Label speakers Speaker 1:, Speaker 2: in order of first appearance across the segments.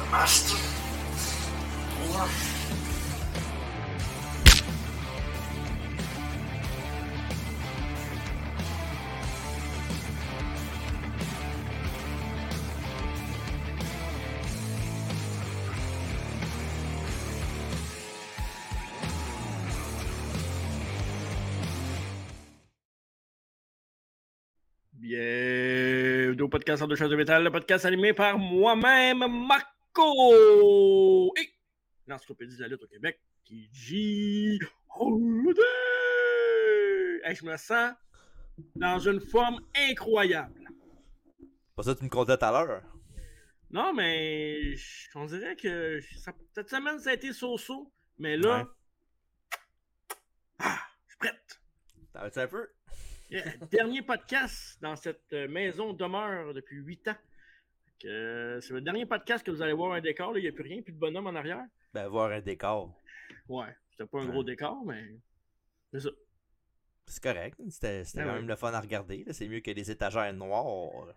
Speaker 1: Master. Or...
Speaker 2: Bienvenue au podcast de Choses de Métal, le podcast animé par moi-même, Marco! Et l'encyclopédie de la lutte au Québec, TG Holiday! Hey, je me sens dans une forme incroyable.
Speaker 3: Pas ça que tu me contais tout à l'heure.
Speaker 2: Non, mais on dirait que cette semaine, ça a été so-so, mais là, je suis prête.
Speaker 3: T'en veux-tu un peu?
Speaker 2: Yeah, dernier podcast dans cette maison demeure depuis 8 ans. C'est le dernier podcast que vous allez voir un décor. Il n'y a plus rien, plus de bonhomme en arrière.
Speaker 3: Ben, voir un décor.
Speaker 2: Ouais, c'était pas un gros décor, mais c'est ça.
Speaker 3: C'est correct. C'était quand même le fun à regarder. Là. C'est mieux que les étagères noires.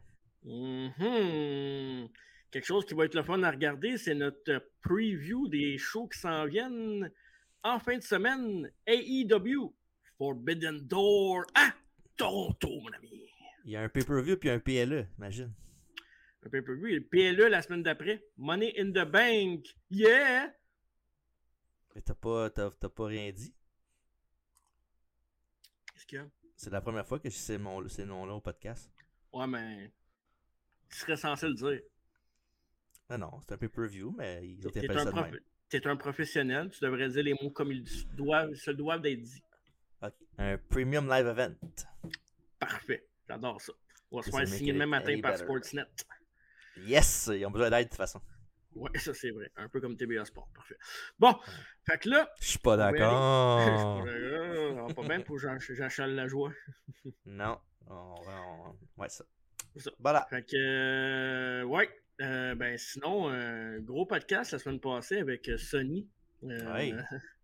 Speaker 2: Mm-hmm. Quelque chose qui va être le fun à regarder, c'est notre preview des shows qui s'en viennent en fin de semaine. AEW, Forbidden Door à Toronto, mon ami.
Speaker 3: Il y a un pay-per-view puis un PLE, imagine.
Speaker 2: Un pay-per-view, et le PLE la semaine d'après. Money in the Bank. Yeah!
Speaker 3: Mais t'as pas rien dit.
Speaker 2: Qu'est-ce qu'il y a?
Speaker 3: C'est la première fois que je sais ces noms-là au podcast.
Speaker 2: Ouais, mais tu serais censé le dire.
Speaker 3: Ah non, c'est un pay-per-view, mais ils ont appellé ça de même.
Speaker 2: T'es un professionnel, tu devrais dire les mots comme ils se doivent d'être dit.
Speaker 3: Ok. Un premium live event.
Speaker 2: Parfait, j'adore ça. On va se faire signer le même matin par Sportsnet.
Speaker 3: Yes! Ils ont besoin d'aide de toute façon.
Speaker 2: Ouais, ça c'est vrai. Un peu comme TBA Sport, parfait. Bon, fait que là...
Speaker 3: Je suis pas d'accord.
Speaker 2: On va pas bien pour j'achale la joie.
Speaker 3: Non. Ouais, ça.
Speaker 2: Voilà. Fait que... ouais. Ben sinon, gros podcast la semaine passée avec Sony.
Speaker 3: Ouais.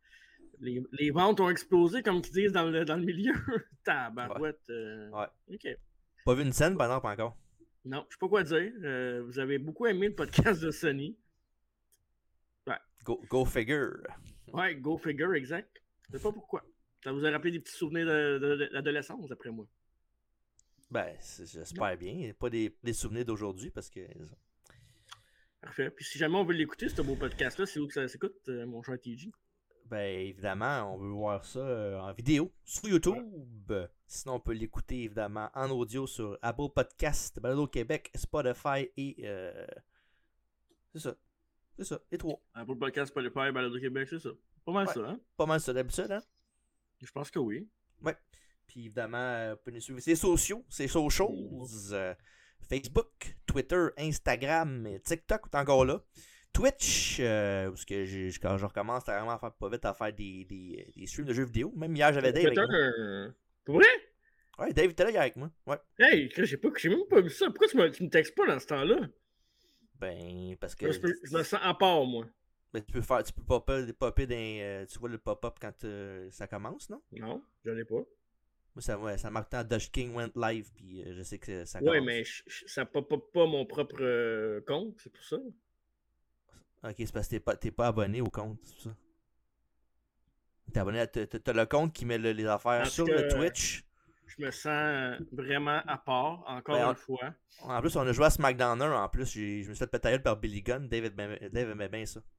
Speaker 2: Les ventes ont explosé, comme ils disent dans le milieu. Tabarouette.
Speaker 3: Ouais.
Speaker 2: OK.
Speaker 3: Pas vu une scène pendant pas encore.
Speaker 2: Non, je sais pas quoi dire. Vous avez beaucoup aimé le podcast de Sony. Ouais.
Speaker 3: Go figure.
Speaker 2: Ouais, go figure, exact. Je sais pas pourquoi. Ça vous a rappelé des petits souvenirs d'adolescence, d'après moi.
Speaker 3: Ben, j'espère bien. Pas des souvenirs d'aujourd'hui parce que...
Speaker 2: Parfait. Puis si jamais on veut l'écouter, ce beau podcast-là, c'est où que ça s'écoute, mon cher TG?
Speaker 3: Ben, évidemment, on veut voir ça en vidéo sur YouTube. Ouais. Sinon, on peut l'écouter, évidemment, en audio sur Apple Podcast, Balado Québec, Spotify et... C'est ça. C'est ça, les trois.
Speaker 2: Apple Podcast, Spotify, Balado Québec, c'est ça. Pas mal ça, hein?
Speaker 3: Pas mal ça d'habitude, hein?
Speaker 2: Je pense que oui.
Speaker 3: Ouais. Puis évidemment, vous pouvez nous suivre. C'est sociaux, c'est socials. Facebook, Twitter, Instagram, TikTok, est encore là. Twitch, parce que quand je recommence vraiment à faire pas vite à faire des streams de jeux vidéo. Même hier, j'avais Dave
Speaker 2: Twitter,
Speaker 3: avec moi.
Speaker 2: Pour vrai?
Speaker 3: Ouais, Dave était là hier avec moi. Ouais.
Speaker 2: Hey, j'ai même pas vu ça. Pourquoi tu me textes pas dans ce temps-là?
Speaker 3: Ben, parce que...
Speaker 2: Je me sens à part, moi.
Speaker 3: Ben, tu peux popper dans... tu vois le pop-up quand ça commence, non?
Speaker 2: Non, je l'ai pas.
Speaker 3: Moi, ça marque tant Dodge King went live, puis je sais que ça commence.
Speaker 2: Ouais, mais ça pop-up pas mon propre compte, c'est pour ça.
Speaker 3: Ok, c'est parce que t'es pas abonné au compte, c'est pour ça. T'es abonné t'as le compte qui met les affaires sur le Twitch.
Speaker 2: Je me sens vraiment à part, encore une fois.
Speaker 3: En plus, on a joué à SmackDown 1, en plus, je me suis fait péter par Billy Gunn. Dave aimait bien ça.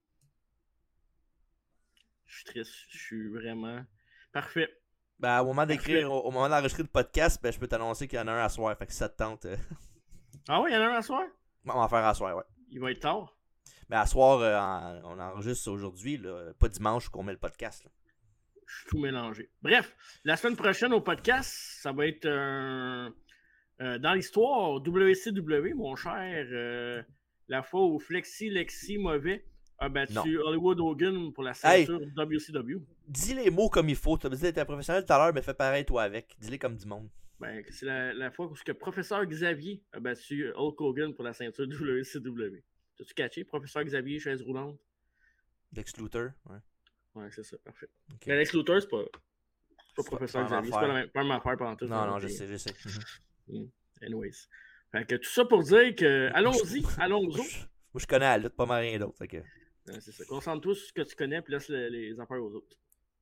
Speaker 2: Je suis triste, je suis vraiment... Parfait.
Speaker 3: Ben, au moment d'écrire, au moment d'enregistrer le podcast, ben, je peux t'annoncer qu'il y en a un à soir, fait que si ça te tente...
Speaker 2: Ah ouais, il y en a un à soir?
Speaker 3: On va en faire à soir, ouais.
Speaker 2: Il va être tard?
Speaker 3: Ben, à soir, on enregistre aujourd'hui, là, pas dimanche qu'on met le podcast, là.
Speaker 2: Je suis tout mélangé. Bref, la semaine prochaine au podcast, ça va être dans l'histoire WCW, mon cher. La fois où Lexi Mauvais a battu Hollywood Hogan pour la ceinture WCW.
Speaker 3: Dis les mots comme il faut. Tu as dit que t'es professionnel tout à l'heure, mais fais pareil toi avec. Dis-les comme du monde.
Speaker 2: Ben, c'est la fois où le professeur Xavier a battu Hulk Hogan pour la ceinture WCW. T'as-tu catché? Professeur Xavier, chaise roulante?
Speaker 3: Lex Luthor, ouais.
Speaker 2: Ouais, c'est ça, parfait. Okay. Mais Lex Luthor, c'est pas professeur Xavier, c'est pas la même affaire pendant tout.
Speaker 3: Non, je sais.
Speaker 2: Anyways. Fait que tout ça pour dire que allons-y.
Speaker 3: Moi, je connais la lutte, pas mal rien d'autre. Fait que...
Speaker 2: C'est ça. Concentre-toi sur ce que tu connais, puis laisse les affaires aux autres.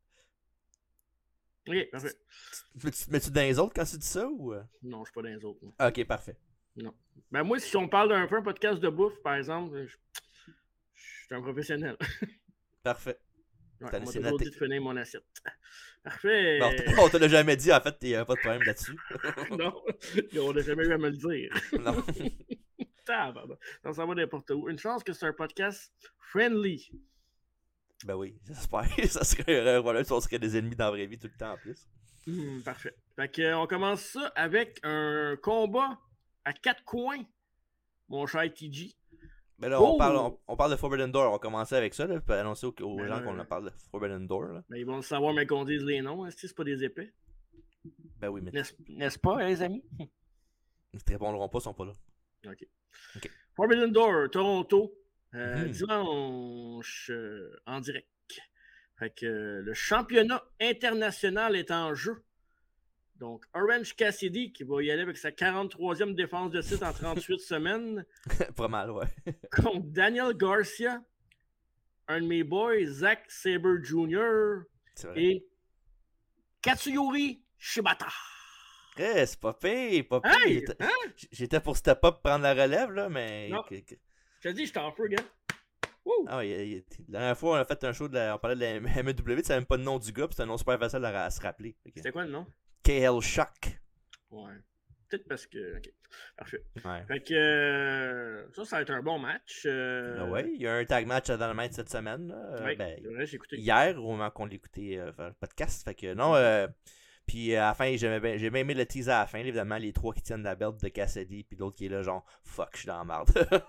Speaker 2: Ok, parfait.
Speaker 3: Tu te mets-tu dans les autres quand tu dis ça ou...
Speaker 2: Non, je suis pas dans les autres. Non.
Speaker 3: Ok, parfait.
Speaker 2: Non. Ben moi, si on parle d'un peu un podcast de bouffe, par exemple, je suis un professionnel.
Speaker 3: Parfait.
Speaker 2: Ouais,
Speaker 3: T'as
Speaker 2: on m'a
Speaker 3: laissé
Speaker 2: toujours
Speaker 3: noter.
Speaker 2: dit de finir mon assiette. Parfait.
Speaker 3: Bon, on te l'a jamais dit, en fait, il n'y a pas de problème là-dessus.
Speaker 2: Non, on n'a jamais eu à me le dire.
Speaker 3: Non.
Speaker 2: Ça va n'importe où. Une chance que c'est un podcast friendly.
Speaker 3: Ben oui, j'espère. Ça serait, voilà, on serait des ennemis dans la vraie vie tout le temps en plus.
Speaker 2: Parfait. Fait que, on commence ça avec un combat à 4 coins, mon cher TG.
Speaker 3: Ben là, on parle de Forbidden Door. On va commencer avec ça. Là, pour annoncer aux gens qu'on parle de Forbidden Door. Là.
Speaker 2: Ben, ils vont le savoir, mais qu'on dise les noms. C'est pas des épais.
Speaker 3: Ben oui, mais.
Speaker 2: N'est-ce pas, les amis?
Speaker 3: Ils te répondront pas, ils sont pas là.
Speaker 2: OK. Forbidden Door, Toronto.
Speaker 3: Mhm.
Speaker 2: Dimanche en direct. Fait que le championnat international est en jeu. Donc, Orange Cassidy qui va y aller avec sa 43e défense de titre en 38 semaines.
Speaker 3: Pas mal, ouais.
Speaker 2: Contre Daniel Garcia, un de mes boys, Zack Sabre Jr. et Katsuyori Shibata.
Speaker 3: C'est pas pire, pas pire.
Speaker 2: Hey,
Speaker 3: J'étais pour step up prendre la relève, là, mais.
Speaker 2: Non. Je te dis, je t'en fais, gars.
Speaker 3: Ah oui, la dernière fois, on a fait un show, on parlait de la MEW, tu savais même pas le nom du gars, puis c'est un nom super facile à se rappeler.
Speaker 2: C'était quoi le nom?
Speaker 3: KL Shock.
Speaker 2: Ouais. Peut-être parce que. Ok. Parfait.
Speaker 3: Ouais.
Speaker 2: Fait que. Ça va être un bon match.
Speaker 3: Ouais, il y a un tag match à Dynamite cette semaine. Là.
Speaker 2: Ouais, c'est vrai, j'ai écouté.
Speaker 3: Hier, au moment qu'on l'écoutait faire le podcast. Fait que non, puis à la fin, j'ai bien aimé le teaser à la fin. Évidemment, les trois qui tiennent la belt de Cassidy, puis l'autre qui est là, genre, fuck, je suis dans la merde.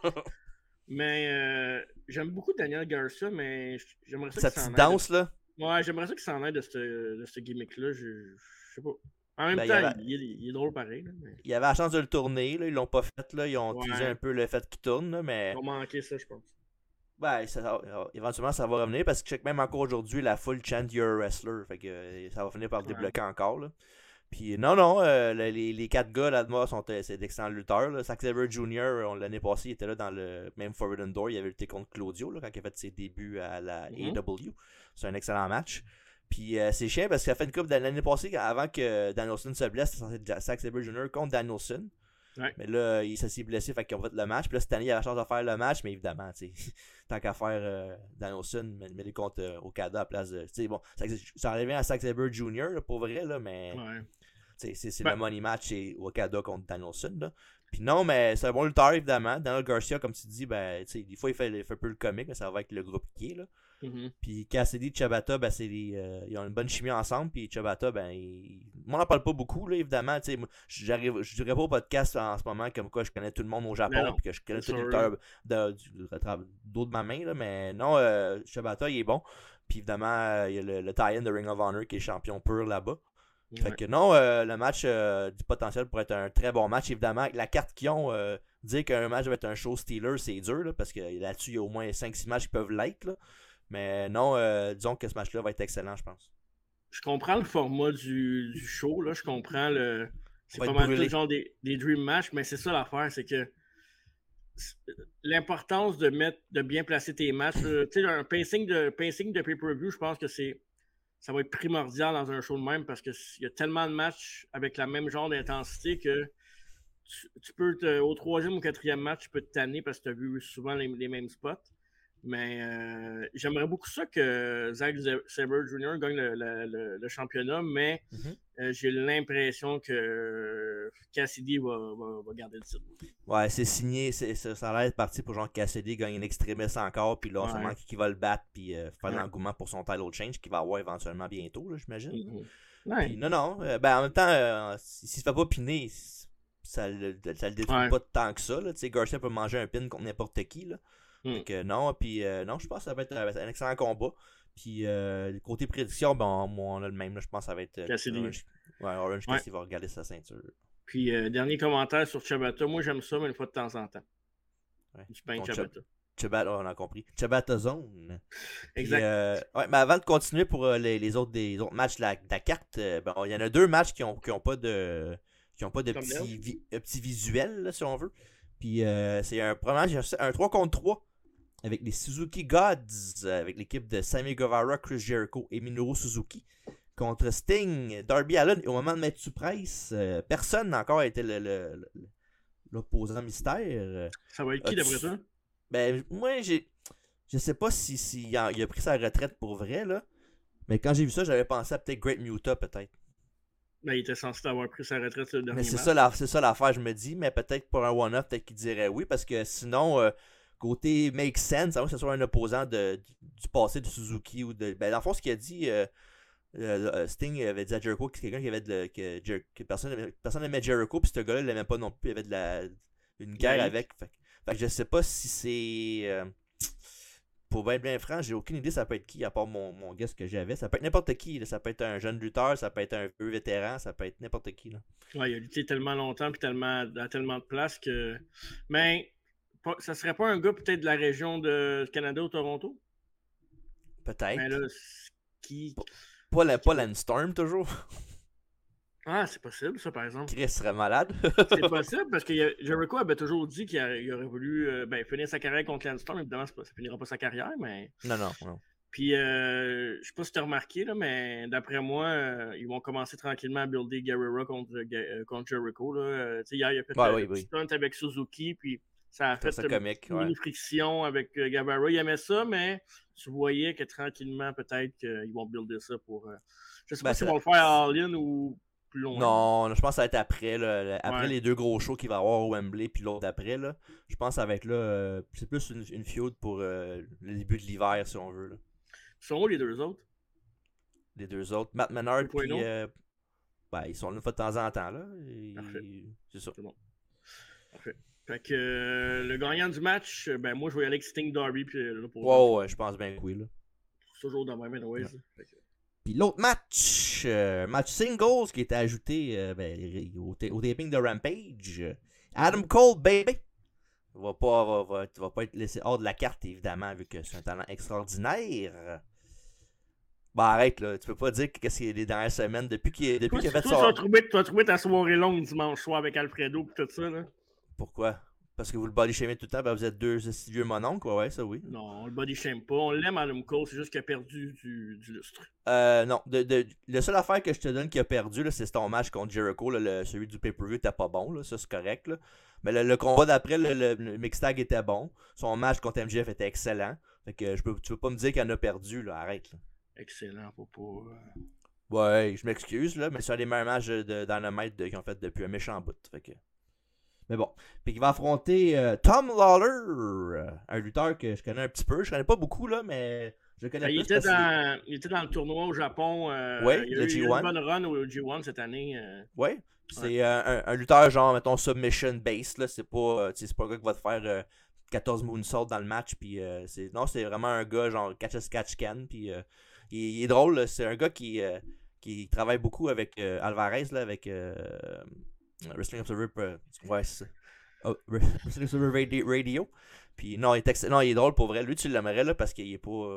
Speaker 2: Mais j'aime beaucoup Daniel Garcia, mais j'aimerais ça
Speaker 3: Sa
Speaker 2: qu'il s'en
Speaker 3: petite
Speaker 2: aille.
Speaker 3: danse, là.
Speaker 2: Ouais, j'aimerais ça qu'il s'en aille de ce gimmick-là. Je sais pas. En même
Speaker 3: Ben,
Speaker 2: temps, il est drôle pareil. Là, mais...
Speaker 3: Il y avait la chance de le tourner, là. Ils l'ont pas fait, là. Ils ont
Speaker 2: Ouais.
Speaker 3: teasé un peu le fait qu'il tourne, là, mais.
Speaker 2: Ils ont manqué ça, je pense.
Speaker 3: Ben, éventuellement, ça va revenir parce que je sais que même encore aujourd'hui, la full chant You're a wrestler. Fait que ça va finir par le débloquer encore, là. Puis non, les 4 gars là-dedans c'est d'excellents lutteurs. Là. Zack Sabre Jr., l'année passée, il était là dans le même Forbidden Door. Il avait lutté contre Claudio là, quand il a fait ses débuts à la AEW. C'est un excellent match. Puis c'est chiant parce qu'il a fait une coupe l'année passée, avant que Danielson se blesse, c'était censé être Zack Sabre Jr. contre Danielson.
Speaker 2: Ouais.
Speaker 3: Mais là, ça s'est blessé, fait qu'ils ont fait le match. Puis là, cette année, il a la chance de faire le match, mais évidemment, tant qu'à faire Danielson, mais les contre Okada à la place de. Bon, ça revient à Zack Sabre Jr., là, pour vrai, là, mais.
Speaker 2: Ouais.
Speaker 3: C'est le money match, c'est Okada contre Danielson. Là. Puis non, mais c'est un bon lutteur, évidemment. Daniel Garcia, comme tu dis, ben, des fois, il fait un peu le comique, mais ça va avec le groupe qui est. Là. Puis Cassidy et Chibata, ben, ils ont une bonne chimie ensemble. Puis Chibata, ben, on n'en parle pas beaucoup, là, évidemment. Je dirais pas au podcast en ce moment comme quoi je connais tout le monde au Japon. Puis que je connais tous les lutteurs d'autres de ma main. Là, mais non, Chibata, il est bon. Puis évidemment, il y a le tie-in de Ring of Honor qui est champion pur là-bas. Fait que non, le match du potentiel pour être un très bon match. Évidemment, avec la carte qu'ils ont, dire qu'un match va être un show stealer, c'est dur, là, parce que là-dessus, il y a au moins 5-6 matchs qui peuvent l'être. Là. Mais non, disons que ce match-là va être excellent, je pense.
Speaker 2: Je comprends le format du show, là. Je comprends le. C'est pas mal tout le genre des Dream Match, mais c'est ça l'affaire, c'est que l'importance de bien placer tes matchs. Tu sais, un pacing de pay-per-view, je pense que ça va être primordial dans un show de même parce qu'il y a tellement de matchs avec la même genre d'intensité que tu peux, au 3e ou 4e match, tu peux te tanner parce que tu as vu souvent les mêmes spots. Mais j'aimerais beaucoup ça que Zack Sabre Jr. gagne le championnat, mais j'ai l'impression que Cassidy va garder le titre.
Speaker 3: Ouais, c'est signé, ça a l'air parti pour genre Cassidy gagne un extrémiste encore, puis là, on se demande qui va le battre, puis faire l'engouement pour son title change qu'il va avoir éventuellement bientôt, là, j'imagine.
Speaker 2: Ouais.
Speaker 3: Puis, non, ben en même temps, s'il se fait pas piner, ça le détruit pas tant que ça. Tu sais, Garcia peut manger un pin contre n'importe qui, là. Donc non, puis non, je pense que ça va être un excellent combat. Puis côté prédiction, ben on a le même, là, je pense que ça va être
Speaker 2: Cassidy.
Speaker 3: Orange Cassidy va regarder sa ceinture.
Speaker 2: Puis dernier commentaire sur Chibata, moi j'aime ça, mais une fois de temps en temps.
Speaker 3: Ouais.
Speaker 2: Du pain Chibata.
Speaker 3: Chibata, on a compris. Chibata Zone.
Speaker 2: Exact.
Speaker 3: Ouais, mais avant de continuer pour les autres matchs de la carte, ben, il y en a 2 matchs qui ont pas de petit visuel, là, si on veut. Puis c'est probablement un 3 contre 3 avec les Suzuki Gods, avec l'équipe de Sammy Guevara, Chris Jericho et Minoru Suzuki, contre Sting, Darby Allin. Et au moment de Matthew Price, personne n'a encore été l'opposant mystère.
Speaker 2: Ça va être qui d'après toi?
Speaker 3: Ben, moi, je sais pas il a pris sa retraite pour vrai, là. Mais quand j'ai vu ça, j'avais pensé à peut-être Great Muta, peut-être.
Speaker 2: Ben, il était censé avoir pris sa retraite le dernier
Speaker 3: Mais c'est
Speaker 2: match.
Speaker 3: ça l'affaire, je me dis. Mais peut-être pour un one-off, peut-être qu'il dirait oui. Parce que sinon, côté make sense, à moins que ce soit un opposant du passé de Suzuki ou de. Ben, dans le fond, ce qu'il a dit, Sting avait dit à Jericho que quelqu'un qui avait que personne n'aimait Jericho, puis ce gars-là, il l'aimait pas non plus. Il avait une guerre avec. Fait que je sais pas si c'est. Pour être bien franc, j'ai aucune idée ça peut être qui à part mon guess que j'avais. Ça peut être n'importe qui. Là. Ça peut être un jeune lutteur, ça peut être un vieux vétéran, ça peut être n'importe qui. Là.
Speaker 2: Ouais, il a lutté tellement longtemps puis à tellement de places que. Mais ça serait pas un gars peut-être de la région de Canada ou Toronto?
Speaker 3: Peut-être.
Speaker 2: Mais là, qui.
Speaker 3: Pas Landstorm toujours.
Speaker 2: Ah, c'est possible, ça, par exemple.
Speaker 3: Chris serait malade.
Speaker 2: C'est possible parce que Jericho avait toujours dit qu'il aurait voulu finir sa carrière contre Landstorm. Évidemment, ça finira pas sa carrière, mais.
Speaker 3: Non.
Speaker 2: Puis, je sais pas si tu as remarqué, là, mais d'après moi, ils vont commencer tranquillement à builder Guerrero contre Jericho. Là. Hier, il a fait un petit stunt avec Suzuki, puis ça a fait une friction avec Guerrero. Il aimait ça, mais tu voyais que tranquillement, peut-être qu'ils vont builder ça pour. Je sais pas s'ils vont le faire à All-In ou plus loin.
Speaker 3: Non, je pense que ça va être après. Là, après les deux gros shows qu'il va y avoir au Wembley, puis l'autre d'après. Là, je pense que ça va être là. C'est plus une feud pour le début de l'hiver, si on veut. Là.
Speaker 2: Ils sont où les deux autres?
Speaker 3: Les deux autres. Matt Menard, puis. Ils sont là de temps en temps. Là. C'est ça.
Speaker 2: C'est bon. Parfait. Fait que le gagnant du match, moi je vais y aller avec Sting Darby. Puis
Speaker 3: l'opposant. Ouais, je pense bien que oui. Là.
Speaker 2: C'est toujours dans ma main, ouais.
Speaker 3: Puis l'autre match, match singles qui était ajouté au taping de Rampage. Adam Cole, baby. Va pas être laissé hors de la carte, évidemment, vu que c'est un talent extraordinaire. Bah arrête, là. Tu peux pas dire que c'est les dernières semaines depuis qu'il a fait ça.
Speaker 2: Tu vas trouver ta soirée longue dimanche soir avec Alfredo et tout ça, là.
Speaker 3: Pourquoi? Parce que vous le body shamez tout le temps, vous êtes deux vieux mononcles, ouais, ça oui.
Speaker 2: Non, on le body shame pas. On l'aime, Adam Cole, c'est juste qu'il a perdu du lustre.
Speaker 3: Non, la seule affaire que je te donne qu'il a perdu, là, c'est ton match contre Jericho, là, celui du pay-per-view était pas bon, là, ça c'est correct. Là. Mais le combat d'après, le mixed tag était bon. Son match contre MJF était excellent. Fait que tu peux pas me dire qu'il en a perdu, là, arrête. Là.
Speaker 2: Excellent, papa.
Speaker 3: Ouais, je m'excuse, là, mais c'est un des meilleurs matchs de Dynamite qu'ils ont fait depuis un méchant bout. Fait que... Mais bon. Puis il va affronter Tom Lawler, un lutteur que je connais un petit peu. Je connais pas beaucoup, là, mais je le connais
Speaker 2: il était dans le tournoi au Japon.
Speaker 3: Oui,
Speaker 2: il a eu une bonne run au G1 cette année.
Speaker 3: Oui. C'est un lutteur genre, mettons, submission base. Là. C'est pas un gars qui va te faire 14 moonsaults dans le match. Puis, c'est vraiment un gars genre catch as catch can. Puis il est drôle. Là. C'est un gars qui travaille beaucoup avec Alvarez, là, avec Wrestling Observer. C'est ça. Wrestling Observer Radio. Puis non, il est drôle pour vrai. Lui, tu l'aimerais là parce qu'il est pas.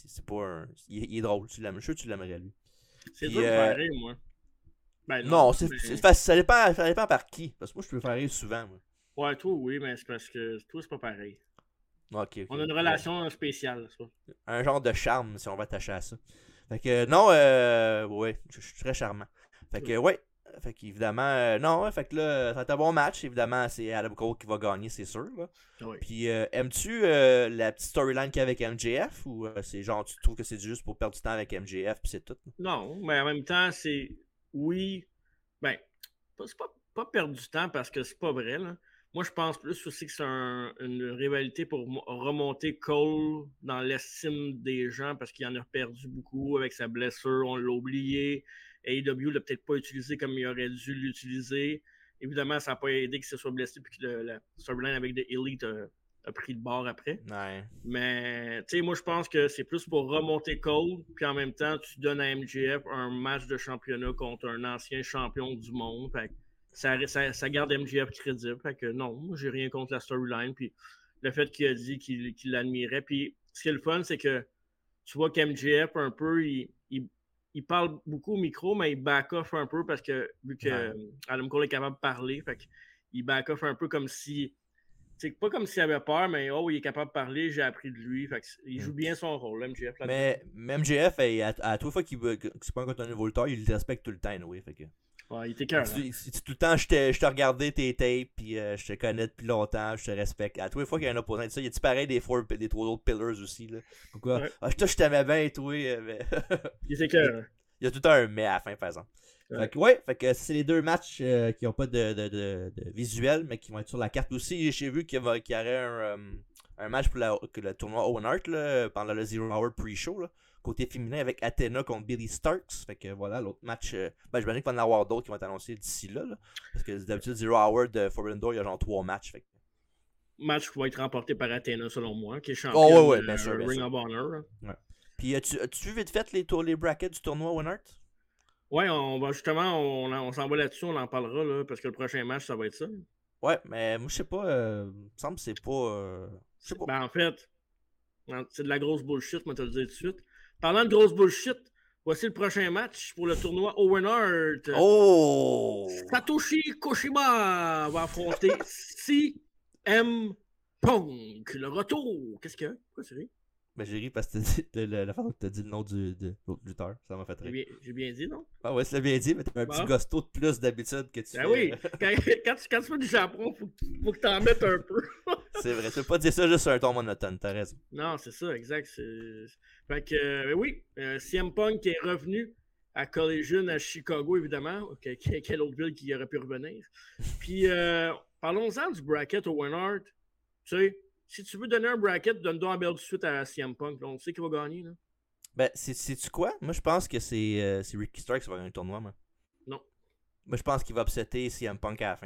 Speaker 3: Il est drôle. Je suis sûr que tu l'aimerais lui.
Speaker 2: C'est dur de faire rire, moi. Ben,
Speaker 3: non, ça dépend par qui. Parce que moi, je peux faire rire souvent. Moi.
Speaker 2: Ouais, toi, oui, mais c'est parce que toi, c'est pas pareil.
Speaker 3: Okay.
Speaker 2: On a une relation spéciale, ça.
Speaker 3: Un genre de charme, si on va attacher à ça. Fait que, non, ouais, je suis très charmant. Fait que, ouais. Fait qu'évidemment, non, fait que là, ça va être un bon match. Évidemment, c'est Adam Cole qui va gagner, c'est sûr. Là.
Speaker 2: Oui.
Speaker 3: Puis, aimes-tu la petite storyline qu'il y a avec MJF ou c'est genre, tu trouves que c'est juste pour perdre du temps avec MJF puis c'est tout?
Speaker 2: Non, mais en même temps, c'est. Oui. Ben, c'est pas perdre du temps parce que c'est pas vrai, là. Moi, je pense plus aussi que c'est une rivalité pour remonter Cole dans l'estime des gens parce qu'il en a perdu beaucoup avec sa blessure. On l'a oublié. AEW l'a peut-être pas utilisé comme il aurait dû l'utiliser. Évidemment, ça n'a pas aidé qu'il se soit blessé puis que la storyline avec The Elite a pris le bord après.
Speaker 3: Ouais.
Speaker 2: Mais, tu sais, moi, je pense que c'est plus pour remonter Cole, puis en même temps, tu donnes à MJF un match de championnat contre un ancien champion du monde. Fait que ça garde MJF crédible. Fait que non, moi, j'ai rien contre la storyline. Puis le fait qu'il a dit qu'il l'admirait. Puis ce qui est le fun, c'est que tu vois qu'MJF, un peu, il parle beaucoup au micro, mais il back off un peu parce que vu que Adam Cole est capable de parler, fait qu'il back off un peu comme si C'est pas comme s'il avait peur, mais il est capable de parler, j'ai appris de lui. Fait que il joue bien son rôle, MJF.
Speaker 3: Mais MJF, à toute fois qu'il c'est pas contre un nouveau lutteur, il le respecte tout le temps, oui. Fait que...
Speaker 2: Ouais, il était cœur.
Speaker 3: Tout le temps, je te regardais tes tapes, puis je te connais depuis longtemps, je te respecte. À tous les fois qu'il y a un opposant, ça, il est pareil des trois autres pillars aussi. Là. Pourquoi
Speaker 2: Ouais.
Speaker 3: Je t'aimais bien, toi. Mais...
Speaker 2: Il était cœur.
Speaker 3: Il y a tout un mais à la fin, par exemple.
Speaker 2: Ouais.
Speaker 3: Fait que c'est les deux matchs qui n'ont pas de visuel, mais qui vont être sur la carte aussi. J'ai vu qu'il y aurait un match pour le tournoi Owen Hart là, pendant le Zero Hour pre-show. Là, côté féminin avec Athena contre Billy Starks. Fait que voilà, l'autre match. Je me dis qu'il va y en avoir d'autres qui vont être annoncés d'ici là, là. Parce que d'habitude, Zero Hour de Forbidden Door, il y a genre 3 matchs. Fait que...
Speaker 2: Match qui va être remporté par Athena, selon moi, qui est champion
Speaker 3: bien sûr,
Speaker 2: Ring of Honor.
Speaker 3: Ouais. Puis as-tu vu vite fait les brackets du tournoi Owen Hart?
Speaker 2: Ouais, on va justement, on s'en va là-dessus, on en parlera, là, parce que le prochain match, ça va être ça.
Speaker 3: Ouais, mais moi, je sais pas, il me semble que c'est pas... je sais pas.
Speaker 2: Ben, en fait, c'est de la grosse bullshit, moi, te le dire tout de suite. Parlant de grosse bullshit, voici le prochain match pour le tournoi Owen Hart.
Speaker 3: Oh!
Speaker 2: Satoshi Kojima va affronter CM Punk. Le retour. Qu'est-ce qu'il y a? Pourquoi c'est vrai?
Speaker 3: Ben, j'ai ri parce que la façon que t'as dit le nom de l'autre lutteur, ça m'a fait rire.
Speaker 2: J'ai bien dit, non?
Speaker 3: Ah ouais, tu l'as bien dit, mais t'as un petit gusto de plus d'habitude que tu
Speaker 2: Ben
Speaker 3: fais.
Speaker 2: oui, quand tu fais du Japon, faut que t'en mettes un peu.
Speaker 3: C'est vrai, tu peux pas dire ça juste sur un ton monotone, t'as raison.
Speaker 2: Non, c'est ça, exact. Fait que, oui, CM Punk est revenu à Collision à Chicago, évidemment. Quelle autre ville qui aurait pu revenir? Puis, parlons-en du bracket Owen Hart. Tu sais, si tu veux donner un bracket, donne-toi un belle de suite à CM Punk. Là, on sait qu'il va gagner. Là.
Speaker 3: Ben, sais-tu quoi? Moi, je pense que c'est Ricky Starks qui va gagner le tournoi, moi.
Speaker 2: Non.
Speaker 3: Moi, je pense qu'il va upsetter CM Punk à la fin.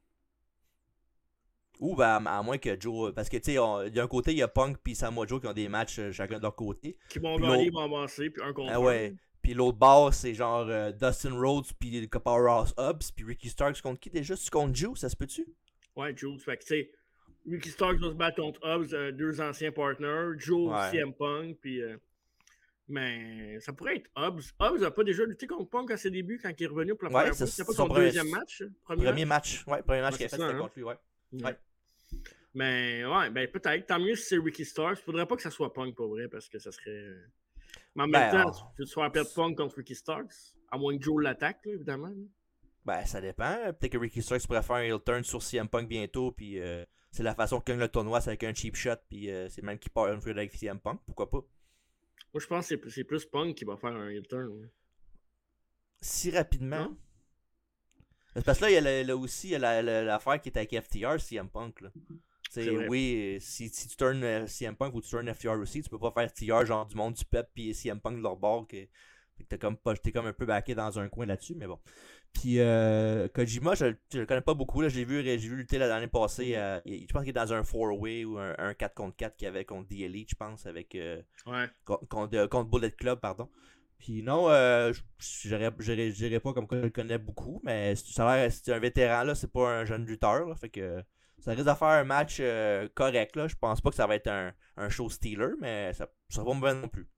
Speaker 3: Ou ben, à moins que Joe... Parce que, tu sais, d'un côté, il y a Punk puis Samoa Joe qui ont des matchs chacun de leur côté.
Speaker 2: Qui vont gagner, ils vont avancer, puis un contre
Speaker 3: un. Ouais. Puis l'autre bord, c'est genre Dustin Rhodes puis Powerhouse Hobbs. Puis Ricky Starks contre qui déjà? Tu contre Joe, ça se peut-tu?
Speaker 2: Ouais, Joe. Fait que, tu sais, Ricky Starks va se battre contre Hobbs, deux anciens partners. Joe, CM Punk, puis... mais ça pourrait être Hobbs. Hobbs n'a pas déjà lutté contre Punk à ses débuts quand il est revenu pour la première fois. C'était pas son deuxième match?
Speaker 3: Premier match. Ouais, premier match qu'il a fait, c'était contre lui, ouais.
Speaker 2: Mais ouais, ben peut-être. Tant mieux si c'est Ricky Starks. Faudrait pas que ça soit Punk pour vrai parce que ça serait. Mais en même temps, tu veux te faire perdre Punk contre Ricky Starks? À moins que Joe l'attaque, là, évidemment.
Speaker 3: Ben, ça dépend. Peut-être que Ricky Starks pourrait faire un heel turn sur CM Punk bientôt, puis c'est la façon que le tournoi, c'est avec un cheap shot, puis c'est même qui part une fois avec CM Punk, pourquoi pas?
Speaker 2: Moi, je pense que c'est plus Punk qui va faire un heel turn. Ouais.
Speaker 3: Si rapidement? Non? Parce que là, il y a aussi l'affaire qui est avec FTR, CM Punk, là. Oui, si tu turns CM Punk ou tu turns FTR aussi, tu peux pas faire FTR genre du monde du peuple puis CM Punk de leur bord que t'es comme un peu backé dans un coin là-dessus, mais bon. Puis Kojima, je le connais pas beaucoup, là, j'ai vu lutter l'année passée, je pense qu'il est dans un 4-way ou un 4 contre 4 qu'il y avait contre The Elite, je pense, avec contre Bullet Club, pardon. Puis non, je dirais pas comme quoi je le connais beaucoup, mais ça a l'air, c'est un vétéran, là, c'est pas un jeune lutteur, là, fait que ça risque de faire un match correct, là. Je pense pas que ça va être un show stealer, mais ça va me bien non plus.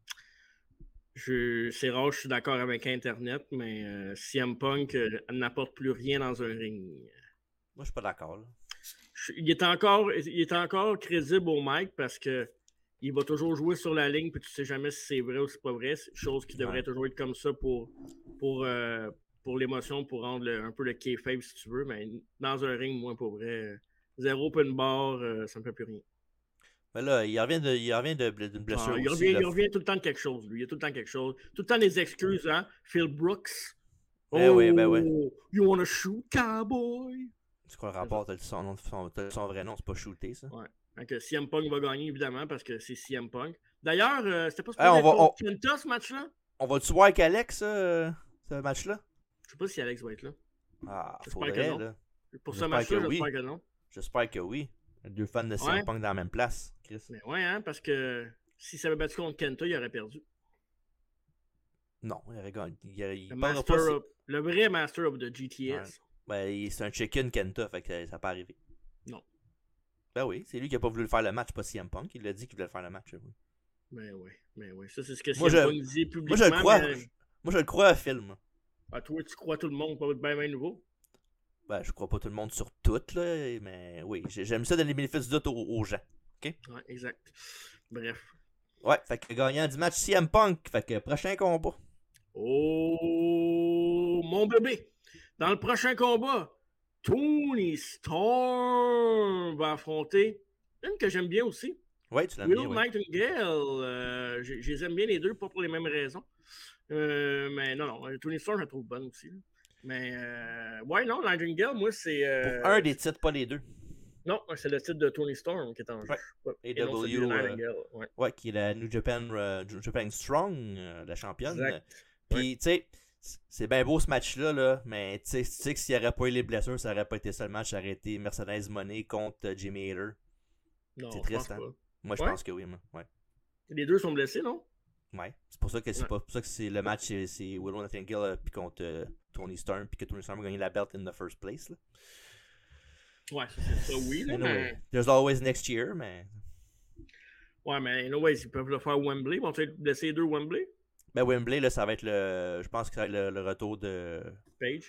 Speaker 2: C'est rare, je suis d'accord avec Internet, mais CM Punk n'apporte plus rien dans un ring.
Speaker 3: Moi, je suis pas d'accord. Là.
Speaker 2: Il est encore crédible au mic parce que il va toujours jouer sur la ligne, puis tu sais jamais si c'est vrai ou si c'est pas vrai. C'est chose qui devrait toujours être comme ça pour l'émotion, pour rendre un peu le kayfabe si tu veux, mais dans un ring, moi, pour vrai, zéro open bar, ça me fait plus rien.
Speaker 3: Mais là, il revient de blessure
Speaker 2: il revient tout le temps de quelque chose, lui. Il y a tout le temps quelque chose. Tout le temps des excuses, hein. Phil Brooks.
Speaker 3: Ben oui.
Speaker 2: You wanna shoot, cowboy?
Speaker 3: C'est quoi le rapport? T'as son vrai nom, c'est pas shooter, ça?
Speaker 2: Ouais. Donc, CM Punk va gagner, évidemment, parce que c'est CM Punk. D'ailleurs, c'était pas
Speaker 3: Kenta,
Speaker 2: ce match-là?
Speaker 3: On va-tu voir avec Alex, ce match-là?
Speaker 2: Je sais pas si Alex va être là.
Speaker 3: Ah, faudrait, là.
Speaker 2: Pour ce match-là, j'espère que non.
Speaker 3: J'espère que oui. Deux fans de CM Punk dans la même place, Chris.
Speaker 2: Mais ouais, hein, parce que s'il s'avait battu contre Kenta, il aurait perdu.
Speaker 3: Non, il aurait gagné.
Speaker 2: Le vrai Master of the GTS.
Speaker 3: Ouais. Ben, c'est un chicken Kenta, fait que ça peut arriver.
Speaker 2: Non.
Speaker 3: Ben oui, c'est lui qui a pas voulu faire le match, pas CM Punk. Il a dit qu'il voulait faire le match. Oui.
Speaker 2: Mais oui. Ça, c'est ce que CM Punk dit publiquement.
Speaker 3: Moi, je le crois à film.
Speaker 2: Ah, toi, tu crois tout le monde, pas bien nouveau?
Speaker 3: Ben, je crois pas tout le monde sur toutes, là, mais oui, j'aime ça donner les bénéfices du doute aux gens. OK?
Speaker 2: Ouais, exact. Bref.
Speaker 3: Ouais, fait que gagnant du match CM Punk. Fait que prochain combat.
Speaker 2: Oh, mon bébé! Dans le prochain combat, Tony Storm va affronter une que j'aime bien aussi.
Speaker 3: Ouais, tu l'aimes
Speaker 2: Willow
Speaker 3: bien, ouais.
Speaker 2: Nightingale. Je les aime bien les deux, pas pour les mêmes raisons. Mais non, Tony Storm, je la trouve bonne aussi. Là. Mais ouais, non, Nightingale, moi, c'est.
Speaker 3: Pour un des titres, pas les deux.
Speaker 2: Non, c'est le titre de Tony Storm qui est en jeu.
Speaker 3: Ouais.
Speaker 2: Et non celui de Nightingale. Ouais.
Speaker 3: Qui est la New Japan Strong, la championne.
Speaker 2: Exact.
Speaker 3: Puis, tu sais, c'est bien beau ce match-là, là, mais tu sais que s'il n'y aurait pas eu les blessures, ça aurait pas été ça le match, ça aurait été Mercedes Moné contre Jimmy Hater.
Speaker 2: Non,
Speaker 3: C'est triste, hein? Moi, je pense que oui, moi. Ouais.
Speaker 2: Les deux sont blessés, non?
Speaker 3: Ouais. C'est pour ça que c'est pas pour ça que c'est le match, c'est Willow Nightingale puis contre Tony Storm, puis que Tony Storm a gagné la belt in the first place, là.
Speaker 2: Ouais, c'est ça, oui. Là, mais...
Speaker 3: There's always next year, mais.
Speaker 2: Ouais, mais anyways, ils peuvent le faire à Wembley. Vont-ils être blessés les deux Wembley?
Speaker 3: Ben, Wembley, là, ça va être le. Je pense que ça va être le retour de.
Speaker 2: Page?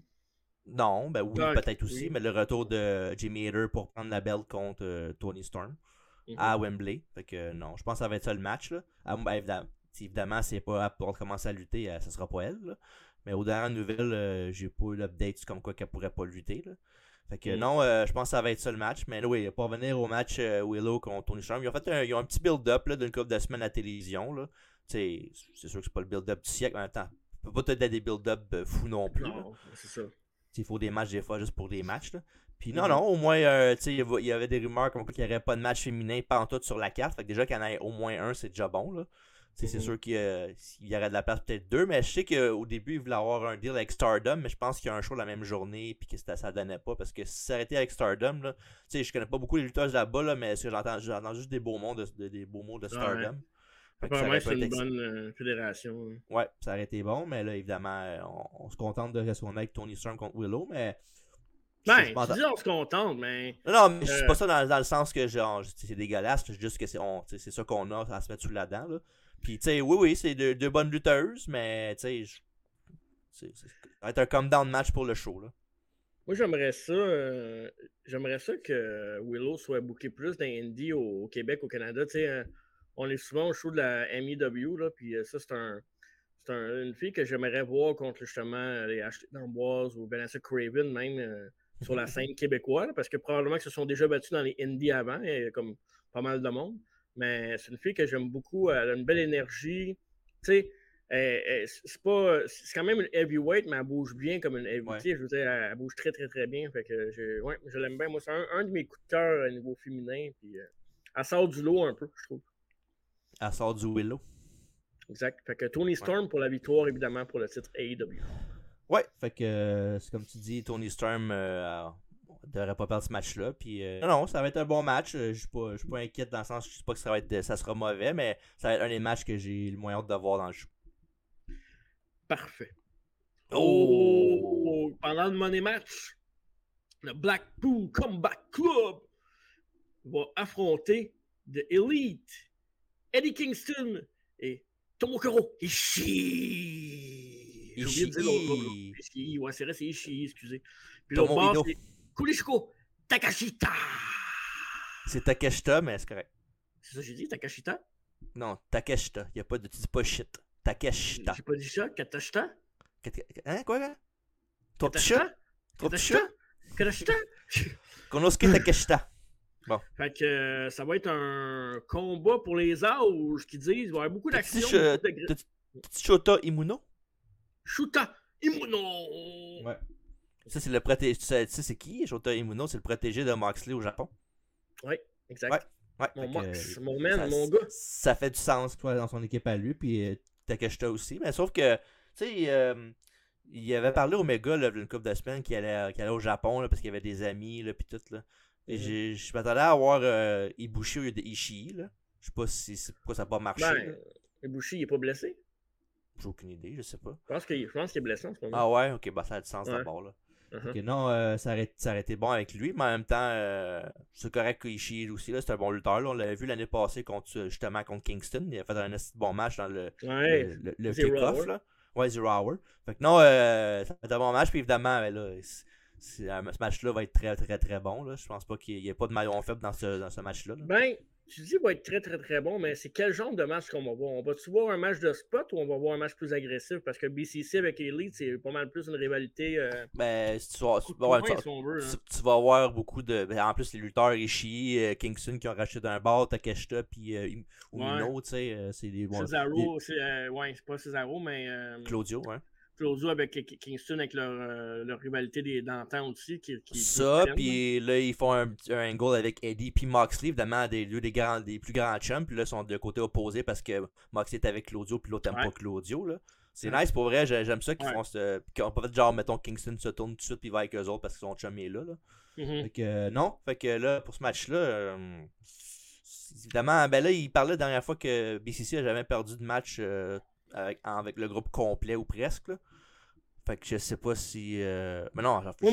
Speaker 3: Non, ben oui, peut-être aussi,
Speaker 2: oui.
Speaker 3: mais le retour de Jimmy Hater pour prendre la belt contre Tony Storm à Wembley. Fait que non, je pense que ça va être ça le match, là. Évidemment, c'est pas pour commencer à lutter, ça sera pas elle, là. Mais aux dernières nouvelles, j'ai pas eu l'update comme quoi qu'elle pourrait pas lutter, là. Fait que non, je pense que ça va être ça le match. Mais oui, pour revenir au match Willow contre Tony Storm, ils ont un petit build-up d'une couple de semaines à la télévision. Là. C'est sûr que c'est pas le build-up du siècle, mais en même temps, tu peux pas te donner des build-up fous non plus.
Speaker 2: Non, c'est ça.
Speaker 3: Il faut des matchs des fois juste pour des matchs. Là. Puis non, au moins, il y avait des rumeurs comme quoi qu'il n'y aurait pas de match féminin pantoute sur la carte. Fait que déjà qu'il y en ait au moins un, c'est déjà bon. Là. C'est sûr qu'il y aurait de la place peut-être deux, mais je sais qu'au début, ils voulaient avoir un deal avec Stardom, mais je pense qu'il y a un show la même journée puis que ça donnait pas, parce que si ça arrêtait avec Stardom, là, je connais pas beaucoup les lutteuses là-bas, là, mais j'entends juste des beaux mots de Stardom.
Speaker 2: Apparemment, c'est une bonne fédération. Hein.
Speaker 3: Ouais, ça aurait été bon, mais là, évidemment, on se contente de rester avec Tony Storm contre Willow, mais...
Speaker 2: Ben, tu dis on se contente, mais...
Speaker 3: Non, mais c'est pas ça dans le sens que genre c'est dégueulasse, c'est juste que c'est ça qu'on a à se mettre sous la dent, là. Puis, tu sais, oui, c'est deux bonnes lutteuses, mais, tu sais, ça va être un come-down match pour le show, là.
Speaker 2: Moi, j'aimerais ça que Willow soit booké plus dans Indie au Québec, au Canada. Tu sais, on est souvent au show de la MEW, là, puis ça, c'est une fille que j'aimerais voir contre, justement, les Ashley d'Amboise ou Vanessa Craven, même, sur la scène québécoise, parce que probablement qu'ils se sont déjà battus dans les Indies avant, comme pas mal de monde. Mais c'est une fille que j'aime beaucoup. Elle a une belle énergie. Tu sais, c'est quand même une heavyweight, mais elle bouge bien comme une heavyweight. Ouais. Je veux dire, elle bouge très, très, très bien. Fait que je l'aime bien. Moi, c'est un de mes coups de cœur au niveau féminin. Puis, elle sort du lot un peu, je trouve.
Speaker 3: Elle sort du Willow.
Speaker 2: Exact. Fait que Tony Storm pour la victoire, évidemment, pour le titre AEW.
Speaker 3: Ouais, fait que c'est comme tu dis, Tony Storm devrait pas perdre ce match-là. Puis non, ça va être un bon match. Je suis pas inquiète dans le sens, je sais pas que ça sera mauvais, mais ça va être un des matchs que j'ai le moins hâte de voir dans le show.
Speaker 2: Parfait. Oh! Pendant le Money Match, le Blackpool Combat Club va affronter The Elite, Eddie Kingston et Tomohiro Ishii. J'ai oublié de dire l'autre. Ishii, ouais, c'est vrai, c'est Ishii, excusez. Puis l'autre bord, c'est Kulishiko Takashita.
Speaker 3: C'est Takeshita, mais c'est correct.
Speaker 2: C'est ça que j'ai dit, Takashita?
Speaker 3: Non, Takeshita. Y a pas de... Tu dis pas shit. Takeshita.
Speaker 2: J'ai pas dit ça, Katashita?
Speaker 3: Hein, quoi? Ton petit chat? Ton petit chat?
Speaker 2: Katashita?
Speaker 3: Konosuke Takeshita. Bon.
Speaker 2: Fait que ça va être un combat pour les âges qui disent il va y avoir beaucoup d'action.
Speaker 3: Shota Imuno?
Speaker 2: Shota Imuno!
Speaker 3: Ouais. Ça, c'est le protégé. Tu sais, c'est qui? Shota Imuno, c'est le protégé de Moxley au Japon.
Speaker 2: Oui, exact.
Speaker 3: Ouais.
Speaker 2: Mon Mox, mon man, mon gars.
Speaker 3: Ça fait du sens, toi, dans son équipe à lui, puis Takeshita aussi. Mais sauf que, tu sais, il avait parlé au Mega, là, d'une couple de semaines, qu'il allait au Japon, là, parce qu'il y avait des amis, là, puis tout, là. Et je m'attendais à avoir Ibushi au lieu de Ishii, là. Je sais pas pourquoi ça n'a pas marché.
Speaker 2: Ben, Ibushi, il est pas blessé?
Speaker 3: J'ai aucune idée, je sais pas.
Speaker 2: Je pense qu'il est blessé en ce moment.
Speaker 3: Ah ouais, ok, bah ça a du sens d'abord, là. Okay, non, ça aurait été bon avec lui, mais en même temps, c'est correct que Ishii aussi, là, c'est un bon lutteur. Là. On l'avait vu l'année passée justement contre Kingston. Il a fait un bon match dans le kick-off. Là. Ouais, Zero Hour. Fait que non, ça fait un bon match, puis évidemment, là, Ce match-là va être très, très, très bon. Là. Je pense pas qu'il n'y ait pas de maillon faible dans ce match-là. Là.
Speaker 2: Ben, tu dis va être très, très, très bon, mais c'est quel genre de match qu'on va voir? On va-tu voir un match de spot ou on va voir un match plus agressif? Parce que BCC avec Elite, c'est pas mal plus une rivalité.
Speaker 3: Ben, si tu vas avoir beaucoup de. Ben, en plus, les lutteurs Ishii, Kingston qui ont racheté un bar, Takeshita, puis Umino, tu sais, c'est des bons.
Speaker 2: Cesaro, c'est pas Cesaro, mais.
Speaker 3: Claudio, ouais.
Speaker 2: Claudio avec Kingston avec leur rivalité d'antan aussi.
Speaker 3: Ça, puis là, ils font un angle avec Eddie puis Moxley, évidemment, des plus grands chums, puis là, ils sont de côté opposé parce que Moxley est avec Claudio, puis l'autre n'aime pas Claudio, là. C'est nice pour vrai, j'aime ça qu'ils font qu'ils ont pas fait genre, mettons, Kingston se tourne tout de suite, puis il va avec eux autres parce que son chum est là. Fait que non, fait que là, pour ce match-là, évidemment, ben là, il parlait la dernière fois que BCC a jamais perdu de match. Avec le groupe complet ou presque. Là. Fait que je sais pas si. Mais non, je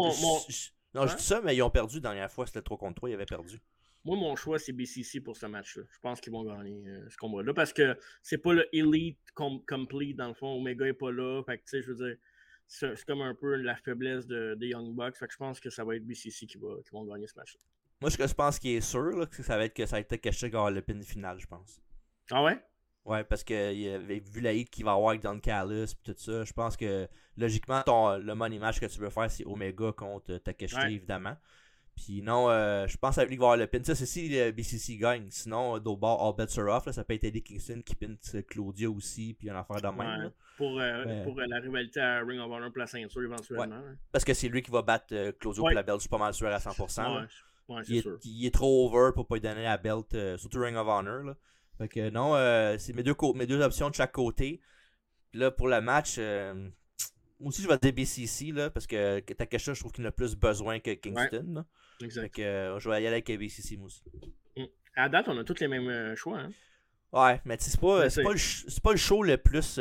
Speaker 3: dis ça, mais ils ont perdu la dernière fois. C'était 3 contre 3, ils avaient perdu.
Speaker 2: Moi, mon choix, c'est BCC pour ce match-là. Je pense qu'ils vont gagner ce combat-là parce que c'est pas le Elite complete dans le fond. Omega est pas là. Fait que, tu sais, je veux dire, c'est comme un peu la faiblesse des Young Bucks. Fait que je pense que ça va être BCC qui vont gagner ce match-là.
Speaker 3: Moi, ce que je pense qui est sûr, là, ça va être Takeshita qui va avoir le pin final, je pense.
Speaker 2: Ah ouais?
Speaker 3: Ouais, parce que vu la hit qu'il va avoir avec Don Callis et tout ça, je pense que logiquement, le money match que tu veux faire, c'est Omega contre Takeshita, évidemment. Puis non, je pense avec lui qu'il va avoir le pin. Ça, c'est si BCC gagne. Sinon, d'autre bord, All Bets are off. Là, ça peut être Eddie Kingston qui pin Claudia aussi, puis une affaire de même.
Speaker 2: Pour la rivalité à Ring of Honor pour la ceinture éventuellement.
Speaker 3: Ouais. Parce que c'est lui qui va battre Claudio pour la belt, je suis pas mal sûr à 100%.
Speaker 2: Ouais, c'est sûr.
Speaker 3: Il est trop over pour pas lui donner la belt, surtout Ring of Honor. Là. Fait que non, c'est mes deux options de chaque côté. Puis là, pour le match, moi aussi je vais dire BCC, là, parce que Takeshita, je trouve qu'il en a plus besoin que Kingston. Là.
Speaker 2: Exact.
Speaker 3: Fait que je vais y aller avec BCC, moi aussi.
Speaker 2: À date, on a tous les mêmes choix. Hein?
Speaker 3: Ouais, mais c'est pas le show le plus...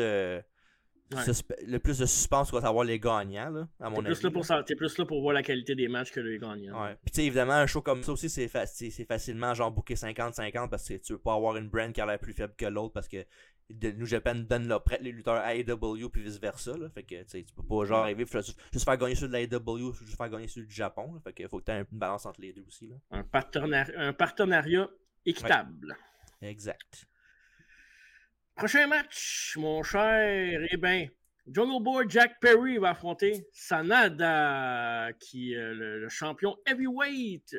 Speaker 3: le plus de suspense qu'on va avoir les gagnants, là, à mon avis.
Speaker 2: T'es plus là pour voir la qualité des matchs que les gagnants.
Speaker 3: Ouais. Puis tu sais, évidemment, un show comme ça aussi, c'est facilement genre booker 50-50 parce que tu veux pas avoir une brand qui a l'air plus faible que l'autre parce que New Japan donne là prête les lutteurs AEW puis vice versa. Là. Fait que tu peux pas genre arriver juste faire gagner ceux de l'AEW, juste faire gagner ceux du Japon. Là. Fait que faut que tu aies une balance entre les deux aussi. Là.
Speaker 2: Un partenariat équitable.
Speaker 3: Ouais. Exact.
Speaker 2: Prochain match, mon cher, eh bien, Jungle Boy Jack Perry va affronter Sanada, qui est le champion heavyweight,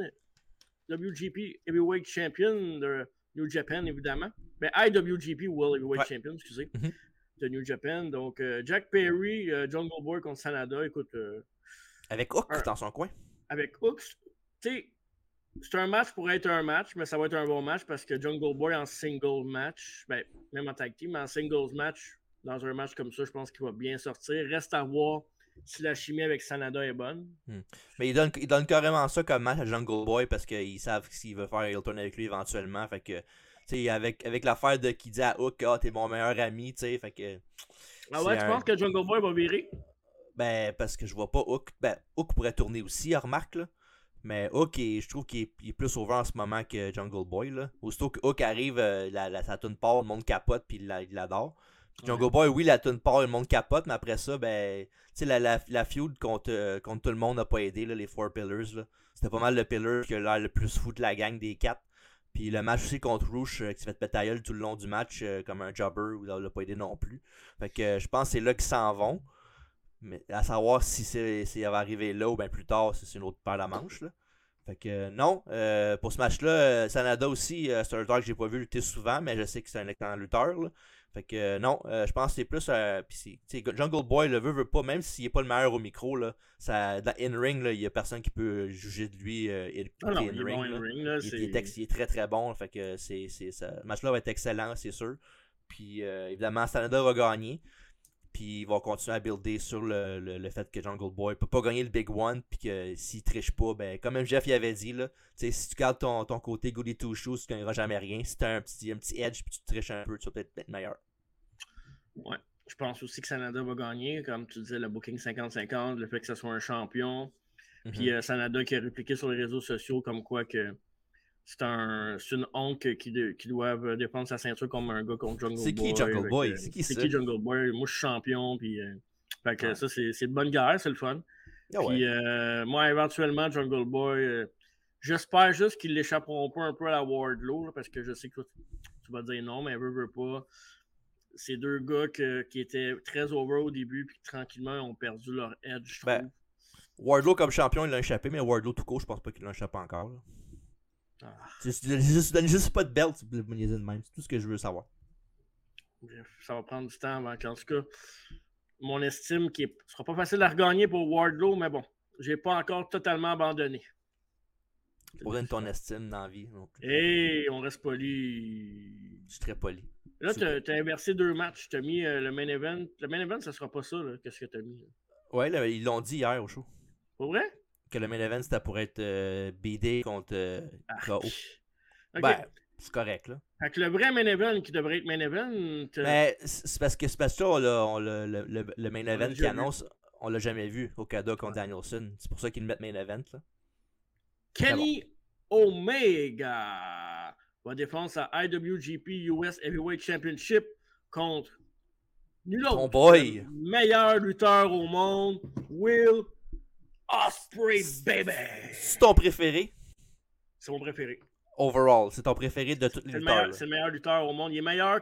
Speaker 2: NWGP Heavyweight Champion de New Japan, évidemment. Mais IWGP World Heavyweight Champion, excusez, de New Japan. Donc, Jack Perry, Jungle Boy contre Sanada, écoute...
Speaker 3: avec Hook dans son coin.
Speaker 2: Avec Hook, tu sais... C'est un match pour être un match, mais ça va être un bon match parce que Jungle Boy en single match, ben, même en tag team, mais en singles match, dans un match comme ça, je pense qu'il va bien sortir. Reste à voir si la chimie avec Sanada est bonne.
Speaker 3: Mais il donne carrément ça comme match à Jungle Boy parce qu'ils savent s'il veut faire Hilton avec lui éventuellement. Fait que, tu sais, avec l'affaire de qui dit à Hook, t'es mon meilleur ami, tu sais, fait que...
Speaker 2: Ah ouais, tu penses que Jungle Boy va virer?
Speaker 3: Ben, parce que je vois pas Hook. Ben, Hook pourrait tourner aussi, remarque, là. Mais Hook, je trouve qu'il est plus over en ce moment que Jungle Boy. Là. Aussitôt que Hook arrive, sa tune part, le monde capote puis il l'adore. Jungle Boy, oui, la tune part, le monde capote, mais après ça, ben, tu sais, la feud contre tout le monde n'a pas aidé, là, les 4 Pillars. Là. C'était pas mal le pillar qui a l'air le plus fou de la gang des 4. Puis le match aussi contre Rush qui s'est fait péter la gueule tout le long du match comme un jobber, il l'a pas aidé non plus. Fait que je pense que c'est là qu'ils s'en vont. Mais à savoir si ça va arriver là ou bien plus tard, si c'est une autre paire de manches. Là. Fait que non, pour ce match-là, Sanada aussi, c'est un lutteur que j'ai pas vu lutter souvent, mais je sais que c'est un excellent lutteur. Là. Fait que non, je pense que c'est plus. Jungle Boy le veut pas, même s'il est pas le meilleur au micro, là, dans in-ring, il y a personne qui peut juger de lui. Il est très très bon. Fait que ce match-là va être excellent, c'est sûr. Puis évidemment, Sanada va gagner. Puis ils vont continuer à builder sur le fait que Jungle Boy peut pas gagner le Big One. Puis que s'il triche pas, ben comme même Jeff y avait dit, là, si tu gardes ton côté goody two shoes, tu gagneras jamais rien. Si tu as un petit edge puis tu triches un peu, tu vas peut-être être meilleur.
Speaker 2: Ouais. Je pense aussi que Sanada va gagner. Comme tu disais, le booking 50-50, le fait que ce soit un champion. Puis Sanada qui a répliqué sur les réseaux sociaux comme quoi que c'est une honte qui doivent défendre sa ceinture comme un gars contre Jungle Boy.
Speaker 3: C'est qui Jungle Boy? C'est qui
Speaker 2: Jungle Boy? Moi, je suis champion. Puis, fait que ça, c'est de bonne guerre, c'est le fun.
Speaker 3: Ah ouais.
Speaker 2: Puis moi, éventuellement, Jungle Boy, j'espère juste qu'ils l'échapperont pas un peu à la Wardlow, là, parce que je sais que tu vas dire non, mais veut pas. C'est deux gars qui étaient très over au début, puis tranquillement, ils ont perdu leur edge, je trouve.
Speaker 3: Ben, Wardlow comme champion, il l'a échappé, mais Wardlow tout court, je pense pas qu'il l'a échappé encore. Là. Donne juste pas de belt, de même. C'est tout ce que je veux savoir.
Speaker 2: Bref, ça va prendre du temps avant qu'en tout cas, mon estime qui sera pas facile à regagner pour Wardlow, mais bon, j'ai pas encore totalement abandonné.
Speaker 3: Pour donner ton estime dans la vie.
Speaker 2: Et on reste poli.
Speaker 3: Je suis très poli.
Speaker 2: Là, t'as inversé 2 matchs. T'as mis le main event. Le main event, ça sera pas ça, là. Qu'est-ce que t'as mis? Là?
Speaker 3: Ouais, là, ils l'ont dit hier au show.
Speaker 2: Pour vrai?
Speaker 3: Que le main event, c'était pour être BD contre KO.
Speaker 2: Okay.
Speaker 3: Ben, c'est correct, là.
Speaker 2: Fait que le vrai main event qui devrait être main event...
Speaker 3: Mais c'est parce que le main event qui annonce, on l'a jamais vu, Okada contre Danielson. C'est pour ça qu'ils le mettent main event, là.
Speaker 2: Kenny Omega va défendre sa IWGP US Heavyweight Championship contre nul autre.
Speaker 3: Ton boy!
Speaker 2: Le meilleur lutteur au monde, Will Ospreay, baby!
Speaker 3: C'est ton préféré?
Speaker 2: C'est mon préféré.
Speaker 3: Overall, c'est ton préféré de tous les lutteurs.
Speaker 2: C'est le meilleur lutteur au monde. Il est meilleur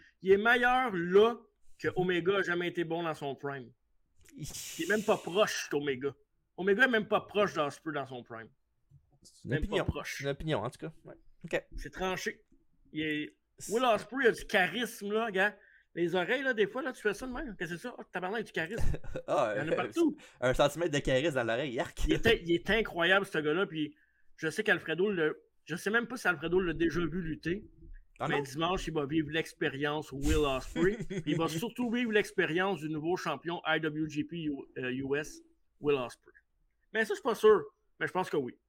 Speaker 2: là que Omega n'a jamais été bon dans son prime. Il est même pas proche d'Omega. Omega est même pas proche d'Ospreay dans son prime.
Speaker 3: C'est une opinion. C'est une opinion, en tout cas. Ouais. Okay.
Speaker 2: C'est tranché. Will Ospreay a du charisme, là, gars. Les oreilles, là, des fois, là, tu fais ça de même. Qu'est-ce que c'est ça? Oh, tabarnak, du charisme. Il y en a partout.
Speaker 3: 1 centimètre de charisme dans l'oreille, yark.
Speaker 2: Il est incroyable, ce gars-là. Puis je sais qu'Alfredo, je sais même pas si Alfredo l'a déjà vu lutter. Mais dimanche, il va vivre l'expérience Will Ospreay. Il va surtout vivre l'expérience du nouveau champion IWGP US, Will Ospreay. Mais ça, je suis pas sûr. Mais je pense que oui.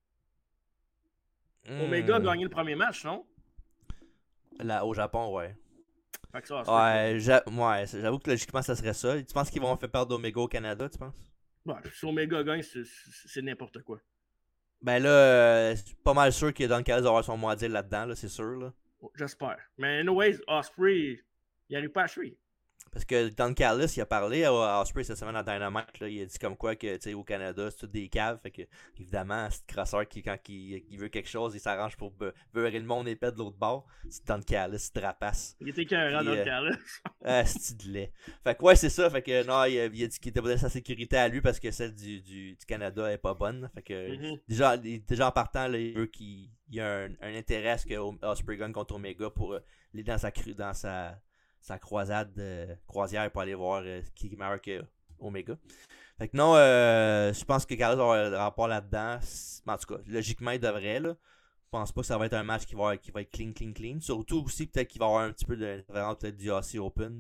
Speaker 2: Omega a gagné le premier match, non?
Speaker 3: Là, au Japon, ouais.
Speaker 2: Fait que ça,
Speaker 3: j'avoue que logiquement, ça serait ça. Tu penses qu'ils vont faire perdre d'Omega au Canada, tu penses?
Speaker 2: Ouais, si Omega gagne, c'est n'importe quoi.
Speaker 3: Ben là, je suis pas mal sûr que Don Callis va avoir son mot à dire là-dedans, là, c'est sûr. Là.
Speaker 2: J'espère. Mais anyways, Ospreay, il arrive pas à suivre.
Speaker 3: Parce que Don Callis, il a parlé à Ospreay cette semaine à Dynamite. Là, il a dit comme quoi que au Canada, c'est tout des caves. Fait que, évidemment, c'est le crosseur qui, quand il veut quelque chose, il s'arrange pour beurrer le monde épais de l'autre bord. C'est Don Callis, il trapasse.
Speaker 2: Il était écœurant, Don Callis.
Speaker 3: C'est de lait. Fait que, ouais, c'est ça. Fait que, non, il a dit qu'il était pas donné sa sécurité à lui parce que celle du Canada est pas bonne. Fait que, déjà en partant, là, il veut qu'il y ait un intérêt à ce que Ospreay gagne contre Omega pour l'aider dans sa croisière pour aller voir qui est meilleur que Omega. Fait que non, je pense que Carlos va avoir le rapport là-dedans. En tout cas, logiquement, il devrait. Là. Je pense pas que ça va être un match qui va être clean. Surtout aussi, peut-être qu'il va y avoir un petit peu de peut-être du AC Open,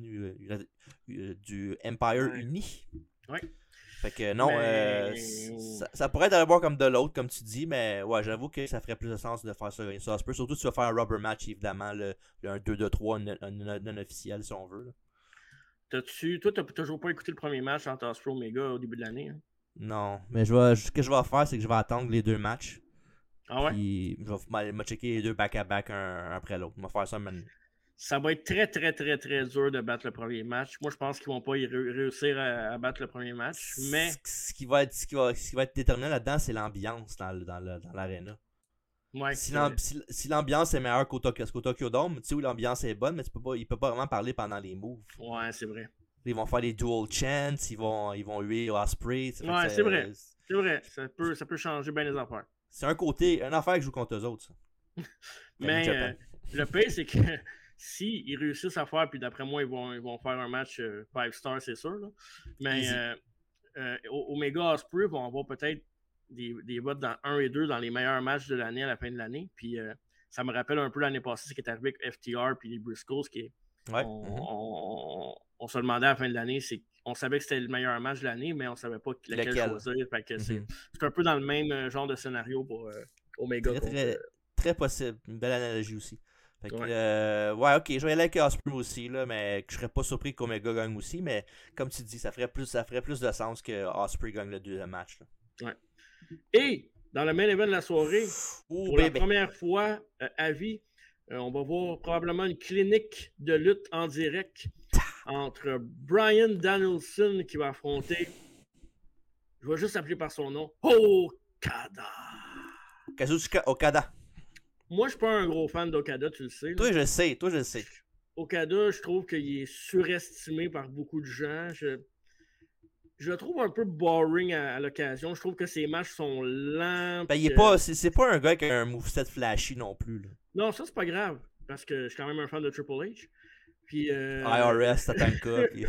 Speaker 3: du Empire Uni.
Speaker 2: Ouais.
Speaker 3: Fait que non, ça pourrait être de l'abord comme de l'autre, comme tu dis, mais ouais, j'avoue que ça ferait plus de sens de faire ça. Surtout si tu vas faire un rubber match, évidemment, un 2-2-3 non officiel, si on veut.
Speaker 2: Toi, t'as toujours pas écouté le premier match entre Ospreay et Omega au début de l'année? Hein?
Speaker 3: Non, mais ce que je vais faire, c'est que je vais attendre les 2 matchs.
Speaker 2: Ah ouais?
Speaker 3: Puis je vais checker les 2 back-à-back un après l'autre. Je vais faire ça maintenant.
Speaker 2: Ça va être très, très, très, très dur de battre le premier match. Moi, je pense qu'ils vont pas réussir à battre le premier match. Mais
Speaker 3: ce qui va être déterminant là-dedans, c'est l'ambiance dans l'aréna.
Speaker 2: Ouais,
Speaker 3: si l'ambiance est meilleure qu'au Tokyo Dome, tu sais où l'ambiance est bonne, mais il peut pas vraiment parler pendant les moves.
Speaker 2: Ouais, c'est vrai.
Speaker 3: Ils vont faire les dual chants, ils vont huer Ospreay.
Speaker 2: Ouais, c'est vrai. C'est vrai. Ça peut changer bien les affaires.
Speaker 3: C'est une affaire que je joue contre eux autres, ça.
Speaker 2: Mais le pire, c'est que s'ils réussissent à faire, puis d'après moi, ils vont faire un match 5 stars, c'est sûr. Là. Mais Omega Ospreay vont avoir peut-être des votes dans 1 et 2 dans les meilleurs matchs de l'année à la fin de l'année. Puis ça me rappelle un peu l'année passée ce qui est arrivé avec FTR puis les Briscoes. On se demandait à la fin de l'année, on savait que c'était le meilleur match de l'année, mais on savait pas lequel choisir. Fait que c'est un peu dans le même genre de scénario pour Omega.
Speaker 3: Très possible. Une belle analogie aussi. Fait que, ouais, ok, je vais aller avec Ospreay aussi, là, mais je serais pas surpris qu'Omega gagne aussi, mais comme tu dis, ça ferait plus de sens que Ospreay gagne le 2e match. Là.
Speaker 2: Ouais. Et dans le main event de la soirée, pour la première fois à vie, on va voir probablement une clinique de lutte en direct entre Bryan Danielson qui va affronter, Je vais juste l'appeler par son nom. Okada.
Speaker 3: Kazuchika Okada.
Speaker 2: Moi, je suis pas un gros fan d'Okada, tu le sais. Là.
Speaker 3: Toi, je le sais.
Speaker 2: Okada, je trouve qu'il est surestimé par beaucoup de gens. Je le trouve un peu boring à l'occasion. Je trouve que ses matchs sont lents.
Speaker 3: Ben, il est pas, c'est pas un gars qui a un moveset flashy non plus. Là.
Speaker 2: Non, ça, c'est pas grave. Parce que je suis quand même un fan de Triple H. Puis,
Speaker 3: IRS, Tatanka. Puis...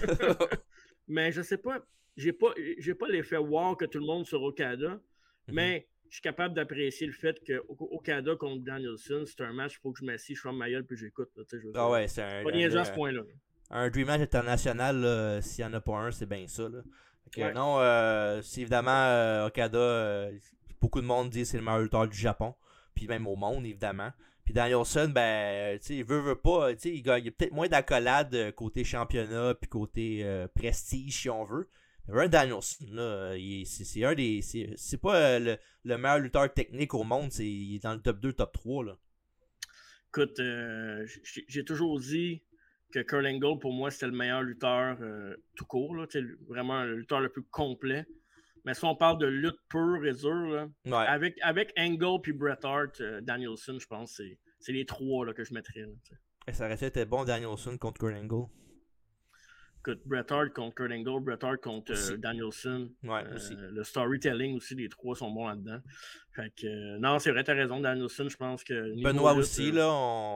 Speaker 2: mais je sais pas. J'ai pas l'effet wow que tout le monde sur Okada. Mais je suis capable d'apprécier le fait que Okada contre Danielson, c'est un match, il faut que je m'assieds, je ferme ma gueule puis j'écoute.
Speaker 3: Ah ouais, c'est un.
Speaker 2: Pas niaiseux à ce point-là.
Speaker 3: Un Dream Match international, s'il n'y en a pas un, c'est bien ça. Là.
Speaker 2: Ouais.
Speaker 3: Non, c'est évidemment Okada, beaucoup de monde dit que c'est le meilleur lutteur du Japon, puis même au monde, évidemment. Puis Danielson, ben, tu sais, il veut pas, tu sais, il y a peut-être moins d'accolades côté championnat, puis côté prestige, si on veut. Mais Danielson, là, c'est un des. C'est pas le meilleur lutteur technique au monde, il est dans le top 2, top 3. Là.
Speaker 2: Écoute, j'ai toujours dit que Kurt Angle, pour moi, c'était le meilleur lutteur tout court. Là, vraiment le lutteur le plus complet. Mais si on parle de lutte pure et dure, là, avec Angle puis Bret Hart, Danielson, je pense que c'est les trois là, que je mettrais. Là,
Speaker 3: ça aurait été bon Danielson contre Kurt Angle.
Speaker 2: Écoute, Bret Hart contre Kurt Angle, Bret Hart contre Danielson.
Speaker 3: Ouais, aussi.
Speaker 2: Le storytelling aussi, les trois sont bons là-dedans. Fait que, non, c'est vrai, t'as raison, Danielson, je pense que...
Speaker 3: Benoît aussi, là,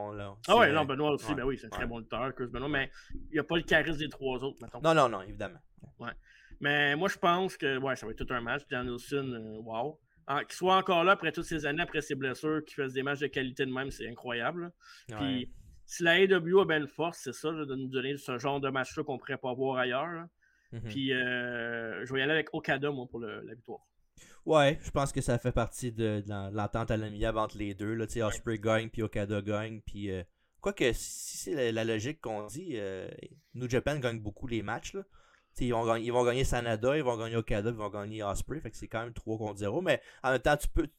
Speaker 2: Ah ouais, non, Benoît aussi,
Speaker 3: ouais,
Speaker 2: ben oui, c'est un très bon lutteur, Chris Benoît, mais il n'y a pas le charisme des trois autres, mettons.
Speaker 3: Non, évidemment.
Speaker 2: Ouais. Mais moi, je pense que, ouais, ça va être tout un match. Danielson, wow. Qu'il soit encore là après toutes ces années, après ses blessures, qu'il fasse des matchs de qualité de même, c'est incroyable. Là. Puis... Si la AEW a bien une force, c'est ça, là, de nous donner ce genre de match-là qu'on ne pourrait pas voir ailleurs. Puis je vais y aller avec Okada, moi, pour la victoire.
Speaker 3: Ouais, je pense que ça fait partie de l'entente à l'amiable entre les deux. Là, Ospreay gagne, puis Okada gagne. Puis, quoique, si c'est la logique qu'on dit, New Japan gagne beaucoup les matchs. Là. Ils vont gagner Sanada, ils vont gagner Okada, ils vont gagner Ospreay. Fait que c'est quand même 3 contre 0. Mais en même temps,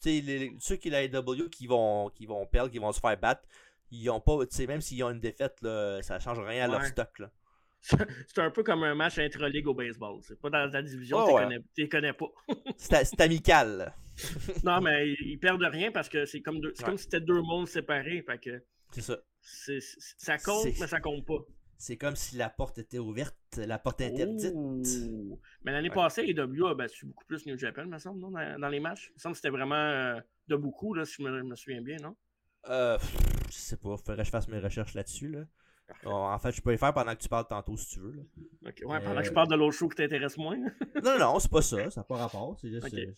Speaker 3: ceux qui la AEW qui vont perdre, qui vont se faire battre, ils ont pas, même s'ils ont une défaite, là, ça change rien à leur stock. Là.
Speaker 2: C'est un peu comme un match intra-ligue au baseball. C'est pas dans ta division, tu connais pas.
Speaker 3: c'est amical.
Speaker 2: Non, mais ils perdent rien parce que c'est comme si c'était deux mondes séparés. Fait que
Speaker 3: c'est ça.
Speaker 2: Ça compte, mais ça compte pas.
Speaker 3: C'est comme si la porte était ouverte, la porte interdite.
Speaker 2: Mais l'année passée, AEW a battu beaucoup plus New Japan, me semble, non, dans les matchs. Il me semble que c'était vraiment de beaucoup, là, si je me souviens bien, non?
Speaker 3: Je sais pas, faudrait que je fasse mes recherches là-dessus. Là. En fait, je peux les faire pendant que tu parles tantôt si tu veux. Là.
Speaker 2: Okay, ouais, pendant que je parle de l'autre show qui t'intéresse moins.
Speaker 3: non, c'est pas ça, ça n'a pas rapport. C'est juste.
Speaker 2: Okay.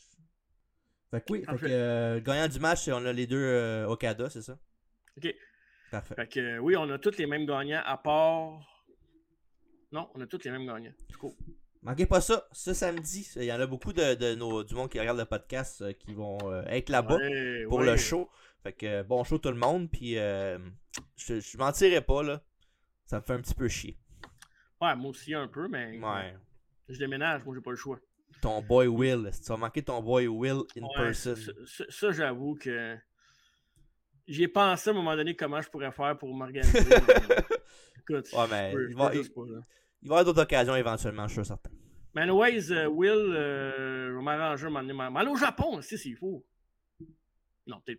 Speaker 3: Fait que oui, gagnant du match, on a les deux Okada, c'est ça?
Speaker 2: Ok.
Speaker 3: Parfait.
Speaker 2: Fait que oui, on a tous les mêmes gagnants à part. Non, on a tous les mêmes gagnants. C'est cool.
Speaker 3: Manquez pas ça, ce samedi. Il y en a beaucoup du monde qui regarde le podcast qui vont être là-bas pour le show. Fait que bon show tout le monde, puis je mentirais pas, là. Ça me fait un petit peu chier.
Speaker 2: Ouais, moi aussi un peu, mais
Speaker 3: ouais.
Speaker 2: Je déménage, moi j'ai pas le choix.
Speaker 3: Ton boy Will, tu vas manquer ton boy Will in person.
Speaker 2: Ça, j'avoue que j'ai pensé à un moment donné comment je pourrais faire pour m'organiser. Écoute,
Speaker 3: il va y avoir d'autres occasions éventuellement, je suis certain.
Speaker 2: Mais anyways, Will, je vais m'arranger un moment donné. M'aller au Japon, si s'il faut. Non, peut-être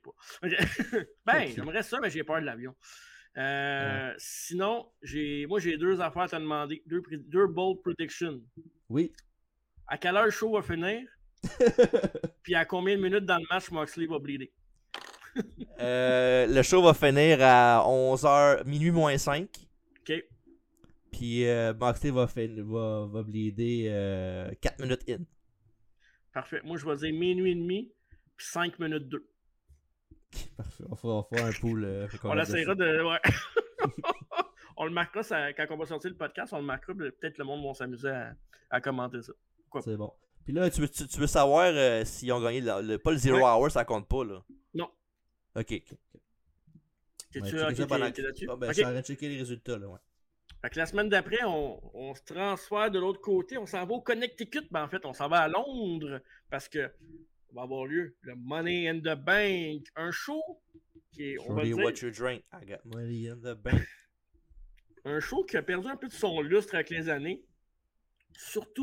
Speaker 2: pas. J'aimerais ça, mais j'ai peur de l'avion. Sinon, moi, j'ai 2 affaires à te demander. 2 bold predictions.
Speaker 3: Oui.
Speaker 2: À quelle heure le show va finir? Puis à combien de minutes dans le match Moxley va bleeder?
Speaker 3: Le show va finir à 11h, minuit moins 5.
Speaker 2: OK.
Speaker 3: Puis Moxley va bleeder 4 minutes in.
Speaker 2: Parfait. Moi, je vais dire minuit et demi, puis 5 minutes 2.
Speaker 3: Parfait. On fera un pool.
Speaker 2: On l'essayera de. Ouais. On le marquera quand on va sortir le podcast, on le marquera. Peut-être le monde va s'amuser à commenter ça. Quoi?
Speaker 3: C'est bon. Puis là, tu veux savoir s'ils ont gagné pas le 0 hour, ça compte pas, là.
Speaker 2: Non.
Speaker 3: Ok.
Speaker 2: T'es là-dessus?
Speaker 3: Ça aurait checké les résultats, là, ouais.
Speaker 2: Fait que la semaine d'après, on se transfère de l'autre côté. On s'en va au Connecticut. Ben, en fait, on s'en va à Londres parce que va avoir lieu le Money in the Bank. Un show qui est.
Speaker 3: On va dire, what you drink. I got money in the bank.
Speaker 2: Un show qui a perdu un peu de son lustre avec les années. Surtout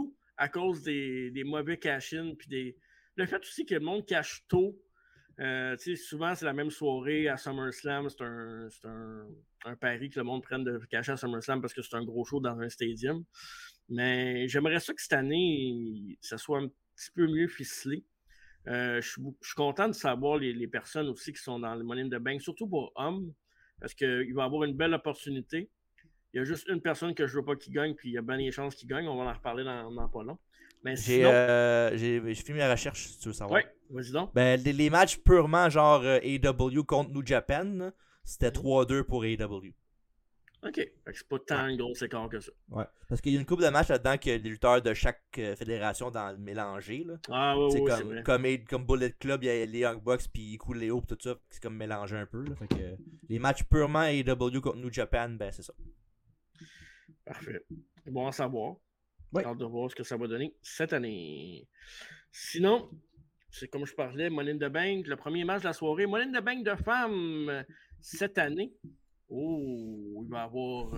Speaker 2: à cause des mauvais cash-in, puis le fait aussi que le monde cache tôt. Souvent, c'est la même soirée à SummerSlam. C'est un pari que le monde prenne de cacher à SummerSlam parce que c'est un gros show dans un stadium. Mais j'aimerais ça que cette année, ça soit un petit peu mieux ficelé. Je suis content de savoir les personnes aussi qui sont dans le Money in the Bank, surtout pour hommes, parce qu'il va y avoir une belle opportunité. Il y a juste une personne que je ne veux pas qu'il gagne, puis il y a bien des chances qu'il gagne. On va en reparler dans pas long. Mais
Speaker 3: j'ai fait mes recherches, si tu veux savoir.
Speaker 2: Oui, vas-y donc.
Speaker 3: Ben, les matchs purement genre AEW contre New Japan, c'était 3-2 pour AEW.
Speaker 2: OK. Fait que c'est pas tant un gros écart que ça.
Speaker 3: Ouais. Parce qu'il y a une couple de matchs là-dedans que les lutteurs de chaque fédération dans mélangé. Là.
Speaker 2: Ah oui, c'est vrai.
Speaker 3: Comme Bullet Club, il y a les Young Bucks puis Cooleo tout ça, c'est comme mélangé un peu. Là. Fait que les matchs purement AEW contre New Japan, ben c'est ça.
Speaker 2: Parfait. C'est bon à savoir.
Speaker 3: Oui.
Speaker 2: J'ai hâte de voir ce que ça va donner cette année. Sinon, c'est comme je parlais, Money in the Bank, le premier match de la soirée. Money in the Bank de femmes cette année. Oh, il va y avoir...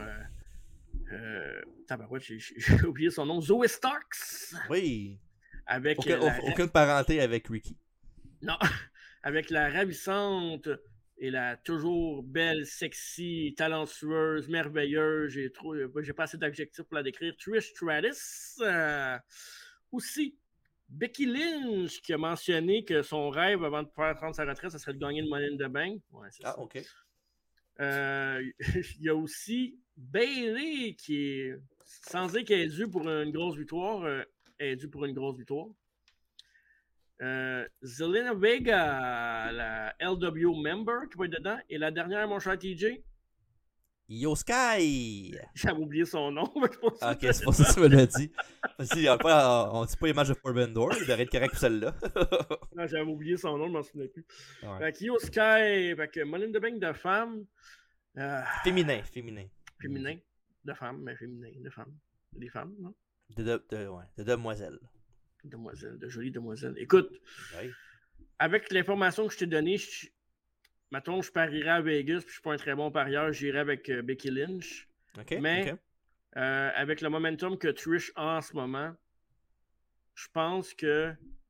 Speaker 2: j'ai oublié son nom. Zoe Starks.
Speaker 3: Oui.
Speaker 2: Avec
Speaker 3: aucune parenté avec Ricky.
Speaker 2: Non. Avec la ravissante et la toujours belle, sexy, talentueuse, merveilleuse. J'ai pas assez d'adjectifs pour la décrire. Trish Stratus. Aussi, Becky Lynch qui a mentionné que son rêve avant de faire prendre sa retraite, ça serait de gagner le Money in the Bank. Ouais, c'est ça.
Speaker 3: OK.
Speaker 2: Il y a aussi Bayley qui est, sans dire qu'elle est due pour une grosse victoire, elle est due pour une grosse victoire. Zelina Vega, la LW member qui va être dedans. Et la dernière, mon cher TJ.
Speaker 3: Yo Sky!
Speaker 2: J'avais oublié son nom.
Speaker 3: Ok, c'est pour ça que tu me l'as dit. On dit pas les matchs de Forbidden Door, il devrait être correct pour celle-là.
Speaker 2: Non, j'avais oublié son nom, je m'en souvenais plus.
Speaker 3: Ouais.
Speaker 2: Fait que Yo Sky, fait que Money in the Bank de femmes.
Speaker 3: Féminin.
Speaker 2: Féminin. De femmes, mais féminin. De femmes. Des femmes, non?
Speaker 3: De demoiselles.
Speaker 2: Demoiselles, de jolies demoiselles. Écoute,
Speaker 3: oui.
Speaker 2: Avec l'information que je t'ai donnée, mettons, je parierais à Vegas, puis je suis pas un très bon parieur, j'irais avec Becky Lynch.
Speaker 3: Okay,
Speaker 2: mais avec le momentum que Trish a en ce moment, je pense que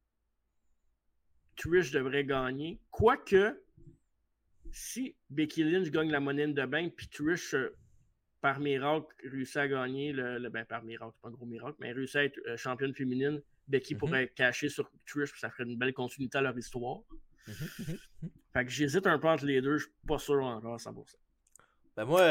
Speaker 2: Trish devrait gagner. Quoique, si Becky Lynch gagne la Money in the Bank, puis Trish, par miracle, réussit à gagner par miracle, c'est pas un gros miracle, mais réussit à être championne féminine, Becky pourrait cacher sur Trish, puis ça ferait une belle continuité à leur histoire. Fait que j'hésite un peu entre les deux, je suis pas sûr encore à 100%.
Speaker 3: Ben moi,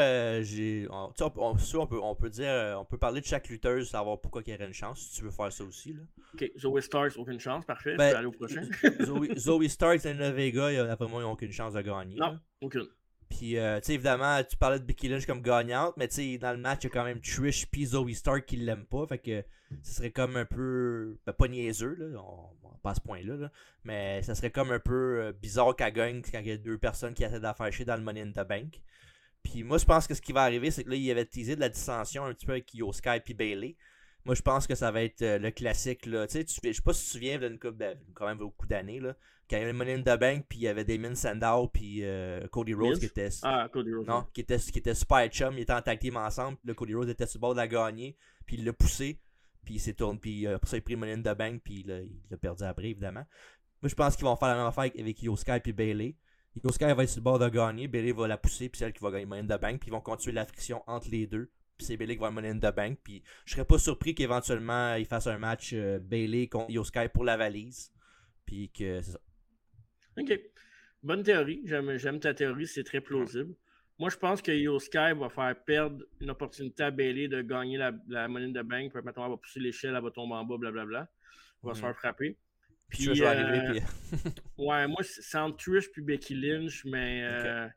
Speaker 3: on peut dire, on peut parler de chaque lutteuse, savoir pourquoi il y aurait une chance, si tu veux faire ça aussi. Là.
Speaker 2: Ok, Zoe Starks, aucune chance, parfait,
Speaker 3: ben,
Speaker 2: je vais aller au prochain.
Speaker 3: Zoe Starks et Vega, après moi, ils n'ont aucune chance de gagner.
Speaker 2: Non,
Speaker 3: là.
Speaker 2: aucune.
Speaker 3: Puis, tu sais, évidemment, tu parlais de Becky Lynch comme gagnante, mais tu sais, dans le match, il y a quand même Trish puis Zoe Stark qui l'aiment pas, fait que ce serait comme un peu, pas niaiseux, là, on pas à ce point-là, là, mais ça serait comme un peu bizarre qu'elle gagne quand il y a deux personnes qui essaient de la faire chier dans le Money in the Bank. Puis moi, je pense que ce qui va arriver, c'est que là, il y avait teasé de la dissension un petit peu avec Io Sky puis Bayley. Moi, je pense que ça va être le classique, là. Tu sais, je sais pas si tu te souviens, d'une couple, quand même beaucoup d'années, là. Quand il y avait le Money in the Bank, puis il y avait Damon Sandow, puis Cody Rhodes qui était.
Speaker 2: Cody Rhodes.
Speaker 3: Non, qui était super chum. Ils étaient en tag team ensemble. Puis le Cody Rhodes était sur le bord de la gagner. Puis il l'a poussé. Puis il s'est tourné. Puis après ça, il a pris le Money in the Bank. Puis il l'a perdu après, évidemment. Moi, je pense qu'ils vont faire la même affaire avec Io Sky puis Bayley. Io Sky va être sur le bord de gagner. Bayley va la pousser. Puis c'est elle qui va gagner le Money in the Bank. Puis ils vont continuer la friction entre les deux. Puis c'est Bayley qui va le Money in the Bank. Puis je serais pas surpris qu'éventuellement il fasse un match Bayley contre Io Sky pour la valise. Puis que c'est ça.
Speaker 2: Ok. Bonne théorie. J'aime ta théorie. C'est très plausible. Moi, je pense que Io Sky va faire perdre une opportunité à Bayley de gagner la Money in the Bank. Puis maintenant, elle va pousser l'échelle, elle va tomber en bas, blablabla. Elle va se faire frapper. Puis,
Speaker 3: je vais arriver. Puis...
Speaker 2: ouais, moi, c'est entre Trish puis Becky Lynch, mais...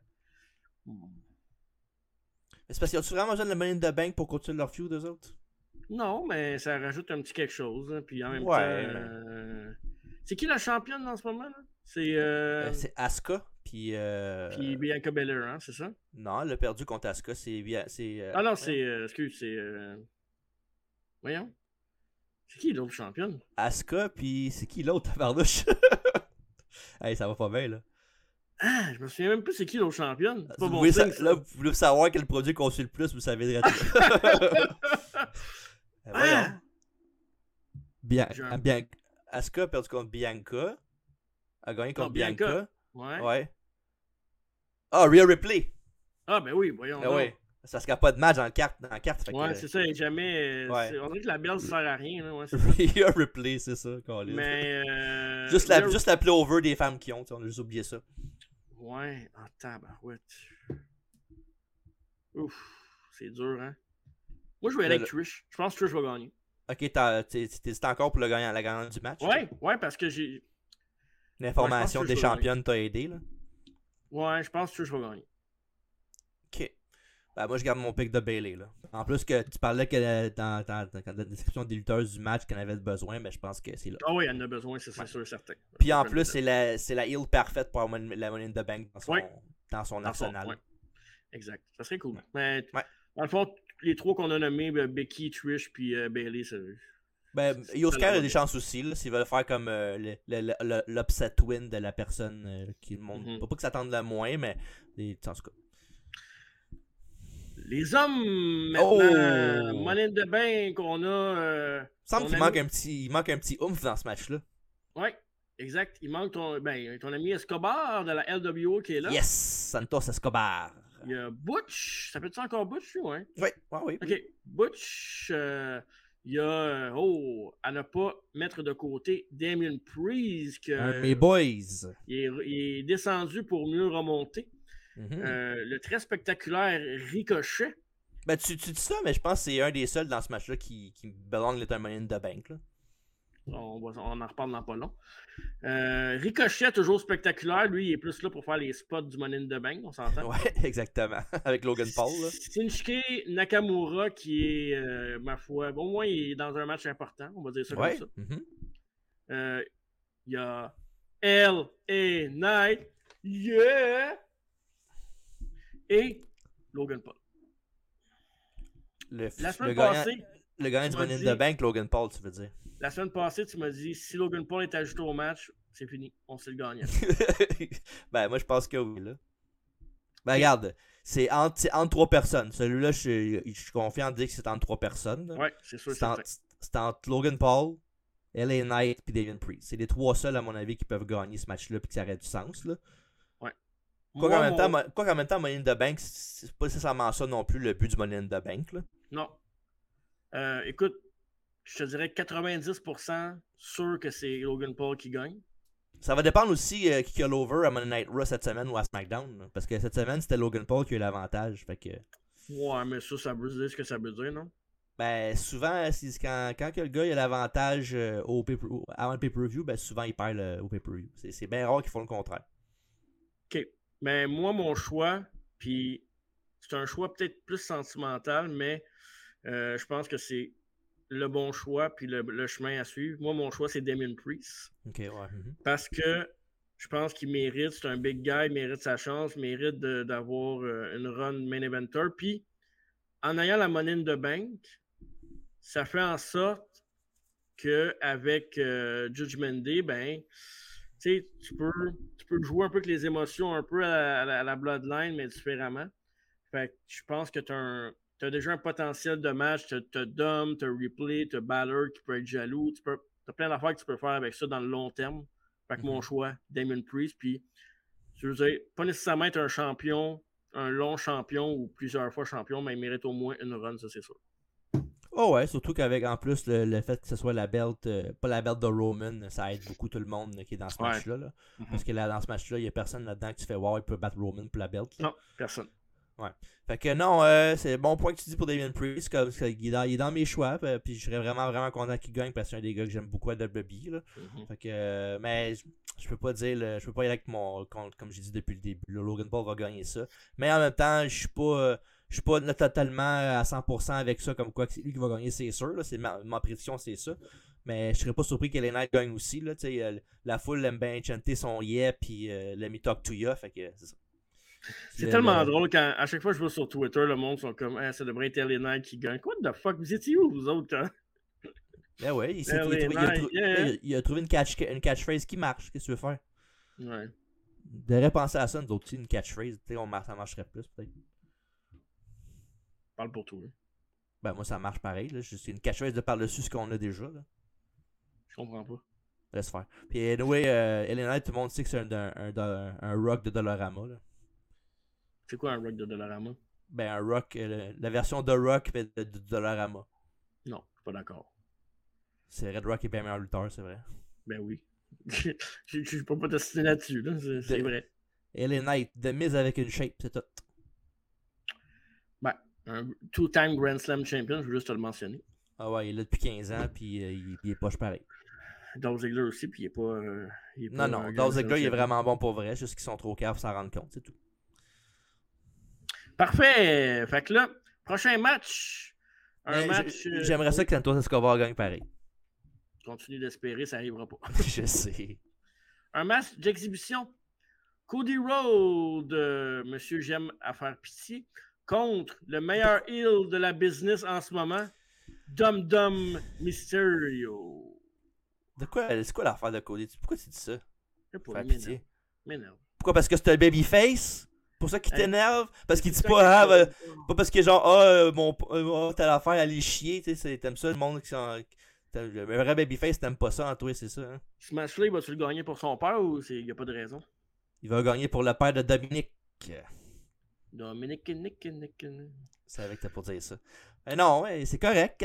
Speaker 3: C'est parce qu'ils ont-tu vraiment besoin de la Money in the Bank pour continuer leur feud, eux autres?
Speaker 2: Non, mais ça rajoute un petit quelque chose. Hein, puis en même temps... C'est qui la championne en ce moment? Là?
Speaker 3: C'est Asuka. Puis
Speaker 2: Bianca Belair, hein, c'est ça?
Speaker 3: Non, elle a perdu contre Asuka.
Speaker 2: Ah non, c'est... excuse, c'est... Voyons. C'est qui l'autre championne?
Speaker 3: Asuka, puis c'est qui l'autre, tabarnouche? Hey, ça va pas bien, là.
Speaker 2: Ah, je me souviens même plus c'est qui l'autre championne.
Speaker 3: Vous voulez là, vous voulez savoir quel produit consume le plus, vous savez de
Speaker 2: voyons.
Speaker 3: Asuka a perdu contre Bianca. A gagné contre Bianca.
Speaker 2: Ouais.
Speaker 3: Ah, Rhea Ripley.
Speaker 2: Ah, ben oui, voyons.
Speaker 3: Ah ouais. Ça se fait pas de match dans la carte. Fait
Speaker 2: ouais,
Speaker 3: que...
Speaker 2: c'est ça, et jamais.
Speaker 3: Ouais.
Speaker 2: On dirait que la belle sert à rien. Là, ouais,
Speaker 3: Rhea Ripley, c'est ça, Colin.
Speaker 2: Mais.
Speaker 3: Juste la play over des femmes qui ont, on a juste oublié ça.
Speaker 2: Ouais, en tabarouette. Ouf, c'est dur, hein. Moi, je vais aller avec Trish. Je pense que Trish va gagner.
Speaker 3: Ok, t'hésites encore pour la gagnante du match?
Speaker 2: Ouais, parce que j'ai.
Speaker 3: L'information des championnes t'a aidé, là?
Speaker 2: Ouais, je pense que Trish va gagner.
Speaker 3: Ok. Ben, moi, je garde mon pick de Bayley, là. En plus, que tu parlais que dans la description des lutteuses du match qu'elle avait besoin, mais je pense que c'est là.
Speaker 2: Ah oui, elle en a besoin, c'est sûr, certain.
Speaker 3: Puis en plus, c'est la heal parfaite pour avoir la Money in the Bank dans son arsenal.
Speaker 2: Ouais. Exact. Ça serait cool. Mais dans le fond, les trois qu'on a nommés, Becky, Trish, puis Bayley, c'est.
Speaker 3: Ben, Oscar a des chances aussi, là, s'ils veulent faire comme l'upset win de la personne qui monte. Pas que ça tente le moins, mais en tout cas.
Speaker 2: Les hommes, maintenant, Money in the Bank, on a.
Speaker 3: Il semble qu'il manque un petit oomph dans ce match-là.
Speaker 2: Ouais, exact. Il manque ton ami Escobar de la LWO qui est là.
Speaker 3: Yes! Santos Escobar.
Speaker 2: Il y a Butch. Ça peut-être encore Butch, ouais?
Speaker 3: Oui.
Speaker 2: Ok, Butch. Il y a. À ne pas mettre de côté Damien Priest.
Speaker 3: Mes boys.
Speaker 2: Il est descendu pour mieux remonter. Le très spectaculaire Ricochet.
Speaker 3: Ben, tu dis ça, mais je pense que c'est un des seuls dans ce match-là qui belong to Money in the Bank. Là.
Speaker 2: On en reparle dans pas long. Ricochet, toujours spectaculaire. Lui, il est plus là pour faire les spots du Money in the Bank, on s'entend.
Speaker 3: Ouais, exactement. Avec Logan Paul. Là.
Speaker 2: Shinsuke Nakamura, qui est, ma foi, au moins, il est dans un match important. On va dire ça comme ça. Il y a L.A. Knight. Yeah! Et Logan Paul. Le
Speaker 3: gagnant du Money in the Bank, Logan Paul, tu veux dire.
Speaker 2: La semaine passée, tu m'as dit si Logan Paul est ajouté au match, c'est fini. On sait le gagnant.
Speaker 3: Ben, moi, je pense que oui, là. Ben, regarde, c'est entre trois personnes. Celui-là, je suis confiant de dire que c'est entre trois personnes. Là.
Speaker 2: Ouais, c'est sûr.
Speaker 3: C'est entre Logan Paul, L.A. Knight et Damien Priest. C'est les trois seuls, à mon avis, qui peuvent gagner ce match-là et que ça aurait du sens, là. Quoi qu'en même temps, Money in the Bank, c'est pas nécessairement ça non plus le but du Money in the Bank. Là.
Speaker 2: Non. Écoute, je te dirais 90% sûr que c'est Logan Paul qui gagne.
Speaker 3: Ça va dépendre aussi qui a l'over à Monday Night Raw cette semaine ou à SmackDown. Là. Parce que cette semaine, c'était Logan Paul qui a eu l'avantage. Fait que...
Speaker 2: Ouais, mais ça veut dire ce que ça veut dire, non?
Speaker 3: Ben, souvent, quand le gars il a l'avantage avant le pay-per-view, ben souvent il perd au pay-per-view. C'est bien rare qu'ils font le contraire.
Speaker 2: Ok. Mais moi, mon choix, puis c'est un choix peut-être plus sentimental, mais je pense que c'est le bon choix puis le chemin à suivre. Moi, mon choix, c'est Damien Priest.
Speaker 3: Ok, ouais.
Speaker 2: Parce que je pense qu'il mérite, c'est un big guy, il mérite sa chance, il mérite d'avoir une run main eventer. Puis, en ayant la Money in the Bank, ça fait en sorte qu'avec Judgment Day, ben, tu sais, tu peux jouer un peu avec les émotions, un peu à la Bloodline, mais différemment. Fait que je pense que tu as déjà un potentiel de match. Tu as Dom, tu as Ripley, tu as Balor qui peut être jaloux. Tu as plein d'affaires que tu peux faire avec ça dans le long terme. Fait que mon choix, Damien Priest. Puis, je veux dire, pas nécessairement être un champion, un long champion ou plusieurs fois champion, mais il mérite au moins une run, ça c'est sûr.
Speaker 3: Oh ouais, surtout qu'avec en plus le fait que ce soit la belt, pas la belt de Roman, ça aide beaucoup tout le monde qui est dans ce match-là. Là. Parce que là, dans ce match-là, il n'y a personne là-dedans que tu fais wow, il peut battre Roman pour la belt. Là.
Speaker 2: Non, personne.
Speaker 3: Ouais. Fait que non, c'est un bon point que tu dis pour Damien Priest, il est dans mes choix, puis je serais vraiment, vraiment content qu'il gagne parce que c'est un des gars que j'aime beaucoup à WWE. Là. Fait que, mais je peux pas dire, je peux pas y aller avec comme j'ai dit depuis le début, là, Logan Paul va gagner ça. Mais en même temps, je suis pas totalement à 100% avec ça, comme quoi que c'est lui qui va gagner, c'est sûr. Là, c'est ma prédiction, c'est ça. Mais je serais pas surpris que les Knight gagne aussi. Là, la foule aime bien chanter son yeah, puis let me talk to you. Fait que c'est ça.
Speaker 2: C'est tellement drôle quand à chaque fois que je vais sur Twitter, le monde sont comme ça devrait être LA Knight qui gagne. What the fuck? Vous étiez où, vous autres, quand?
Speaker 3: Ben ouais, il a trouvé une catchphrase qui marche. Qu'est-ce que tu veux faire?
Speaker 2: Ouais.
Speaker 3: Il devrait penser à ça, nous autres aussi, une catchphrase. Ça marcherait plus, peut-être.
Speaker 2: Parle pour toi.
Speaker 3: Ben moi, ça marche pareil. Là. C'est une catchphrase de par-dessus ce qu'on a déjà. Là.
Speaker 2: Je comprends pas.
Speaker 3: Laisse faire. Puis anyway, LA Knight, tout le monde sait que c'est un rock de Dollarama. Là.
Speaker 2: C'est quoi un rock de Dollarama?
Speaker 3: Ben, un rock, la version de rock de Dollarama.
Speaker 2: Non, je suis pas d'accord.
Speaker 3: C'est Red Rock est bien meilleur lutteur, c'est vrai.
Speaker 2: Ben oui. Je peux pas t'assister là-dessus, là. C'est vrai.
Speaker 3: LA Knight, de mise avec une shape, c'est tout.
Speaker 2: Ben, un two-time Grand Slam champion, je veux juste te le mentionner.
Speaker 3: Ah ouais, il est là depuis 15 ans, puis il est poche pareil.
Speaker 2: Dolph Ziggler aussi, puis il est pas.
Speaker 3: Non, Dolph Ziggler, il est vraiment bon pour vrai, juste qu'ils sont trop caves pour s'en rendre compte, c'est tout.
Speaker 2: Parfait! Fait que là, prochain match.
Speaker 3: J'aimerais ça que Santos Escobar gagne pareil.
Speaker 2: Continue d'espérer, ça arrivera pas.
Speaker 3: Je sais.
Speaker 2: Un match d'exhibition. Cody Rhodes, monsieur j'aime à faire pitié, contre le meilleur heel de la business en ce moment, Dum Dum Mysterio.
Speaker 3: C'est quoi l'affaire de Cody? Pourquoi tu dis ça?
Speaker 2: Faire
Speaker 3: pitié.
Speaker 2: M'énerve.
Speaker 3: Pourquoi? Parce que c'est un babyface? Pour ça qu'il t'énerve? Parce qu'il dit pas, pas parce que genre, t'as l'affaire à aller chier, tu sais, t'aimes ça, le monde qui s'en. Le vrai babyface, t'aimes pas ça en toi, c'est ça, hein?
Speaker 2: Ce match-là, il va-tu le gagner pour son père ou il n'y a pas de raison?
Speaker 3: Il va gagner pour le père de Dominique.
Speaker 2: Dominique, Nick.
Speaker 3: C'est avec t'as pour dire ça. Mais non, c'est correct.